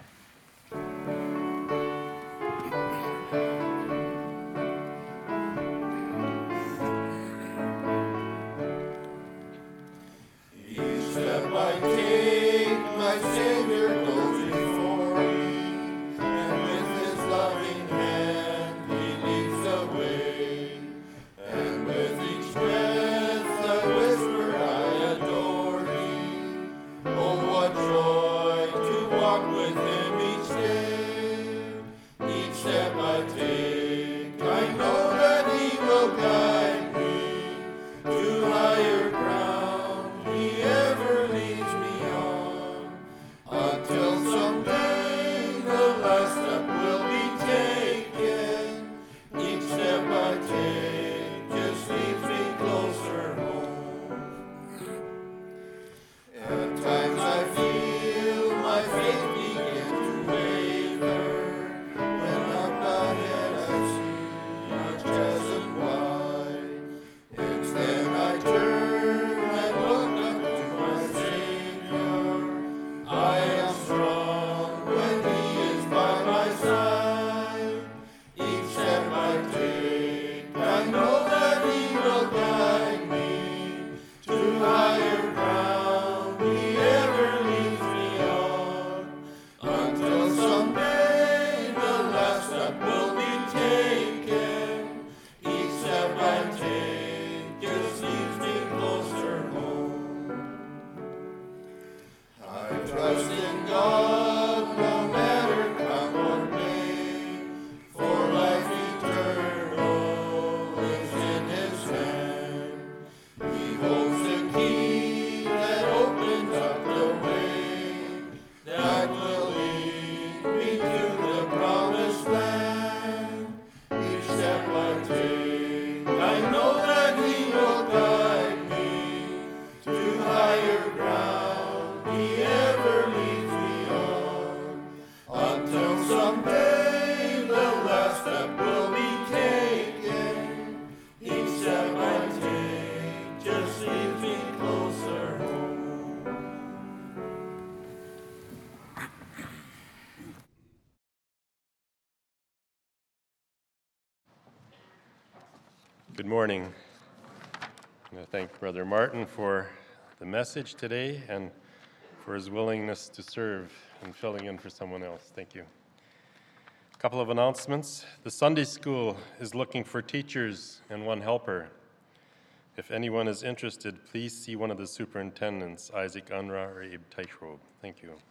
Each step I take, my Savior goes before me, and with His loving hand He leads the way. And with each breath I whisper, I adore Thee. Oh, what joy to walk with Him each day. Each step I take, I know that He will guide me to higher ground. He ever leads me on, until someday the last step will be taken. Each step I take just leads me closer home. At times I feel my faith begin to waver, when up ahead I see a chasm wide. It's then I turn and look up to my Savior. I am strong when He is by my side. Each step I take, I know that He will guide me to higher ground. He ever leads me on, until someday the last step will be taken. Each step I take just leads me closer home. I trust in God no matter come what may, for life eternal is in His hand. He holds the key that opens up the way that will lead me to the promised land. Each step I take, I know that He will guide me to higher ground. He ever leads me on, until someday the last step will be taken. Each step I take just leads me closer home. Good morning. I want to thank Brother Martin for the message today and for his willingness to serve and filling in for someone else. Thank you. A couple of announcements. The Sunday school is looking for teachers and one helper. If anyone is interested, please see one of the superintendents, Isaac Unra or Abe Teichrob. Thank you.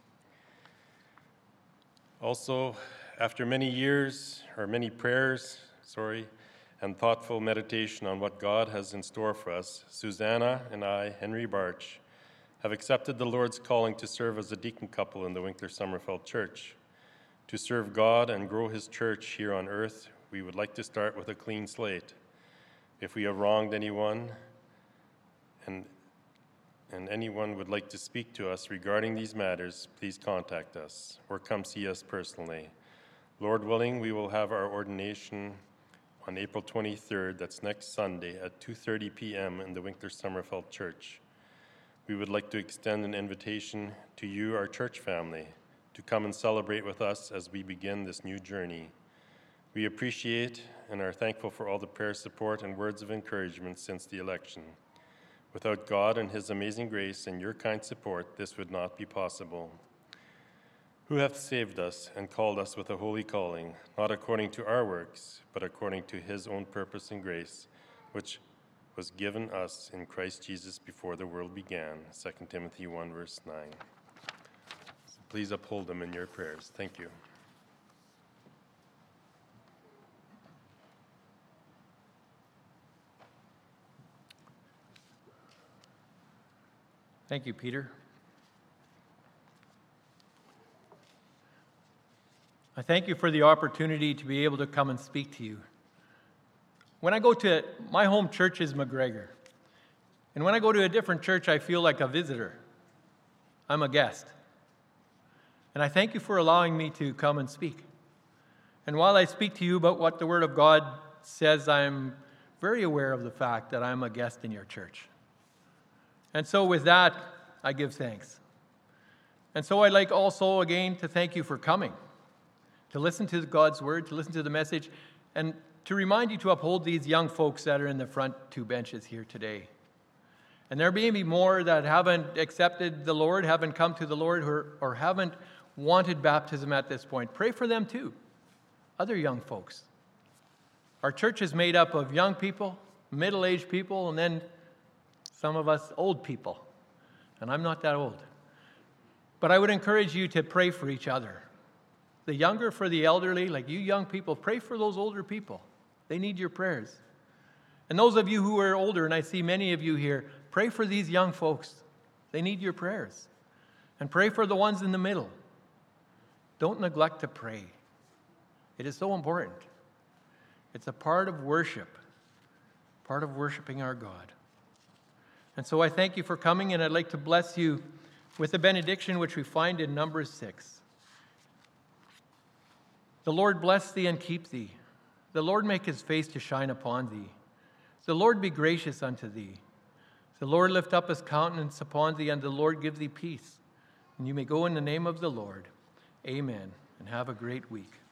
Also, after many prayers, and thoughtful meditation on what God has in store for us, Susanna and I, Henry Barch, have accepted the Lord's calling to serve as a deacon couple in the Winkler Sommerfeld Church. To serve God and grow his church here on earth, we would like to start with a clean slate. If we have wronged anyone and anyone would like to speak to us regarding these matters, please contact us or come see us personally. Lord willing, we will have our ordination on April 23rd, that's next Sunday at 2:30 p.m. in the Winkler Sommerfeld Church. We would like to extend an invitation to you, our church family, to come and celebrate with us as we begin this new journey. We appreciate and are thankful for all the prayer support and words of encouragement since the election. Without God and his amazing grace and your kind support, this would not be possible. Who hath saved us and called us with a holy calling, not according to our works, but according to his own purpose and grace, which was given us in Christ Jesus before the world began. 2 Timothy 1, verse 9. So please uphold them in your prayers. Thank you. Thank you, Peter. I thank you for the opportunity to be able to come and speak to you. When I go to, my home church is McGregor. And when I go to a different church, I feel like a visitor. I'm a guest. And I thank you for allowing me to come and speak. And while I speak to you about what the Word of God says, I'm very aware of the fact that I'm a guest in your church. And so with that, I give thanks. And so I'd like also again to thank you for coming, to listen to God's Word, to listen to the message, and to remind you to uphold these young folks that are in the front two benches here today. And there may be more that haven't accepted the Lord, haven't come to the Lord, or haven't wanted baptism at this point. Pray for them too, other young folks. Our church is made up of young people, middle-aged people, and then some of us old people. And I'm not that old. But I would encourage you to pray for each other. The younger for the elderly, like you young people, pray for those older people. They need your prayers. And those of you who are older, and I see many of you here, pray for these young folks. They need your prayers. And pray for the ones in the middle. Don't neglect to pray. It is so important. It's a part of worship, part of worshiping our God. And so I thank you for coming, and I'd like to bless you with the benediction which we find in Numbers 6. The Lord bless thee and keep thee. The Lord make his face to shine upon thee. The Lord be gracious unto thee. The Lord lift up his countenance upon thee, and the Lord give thee peace. And you may go in the name of the Lord. Amen. And have a great week.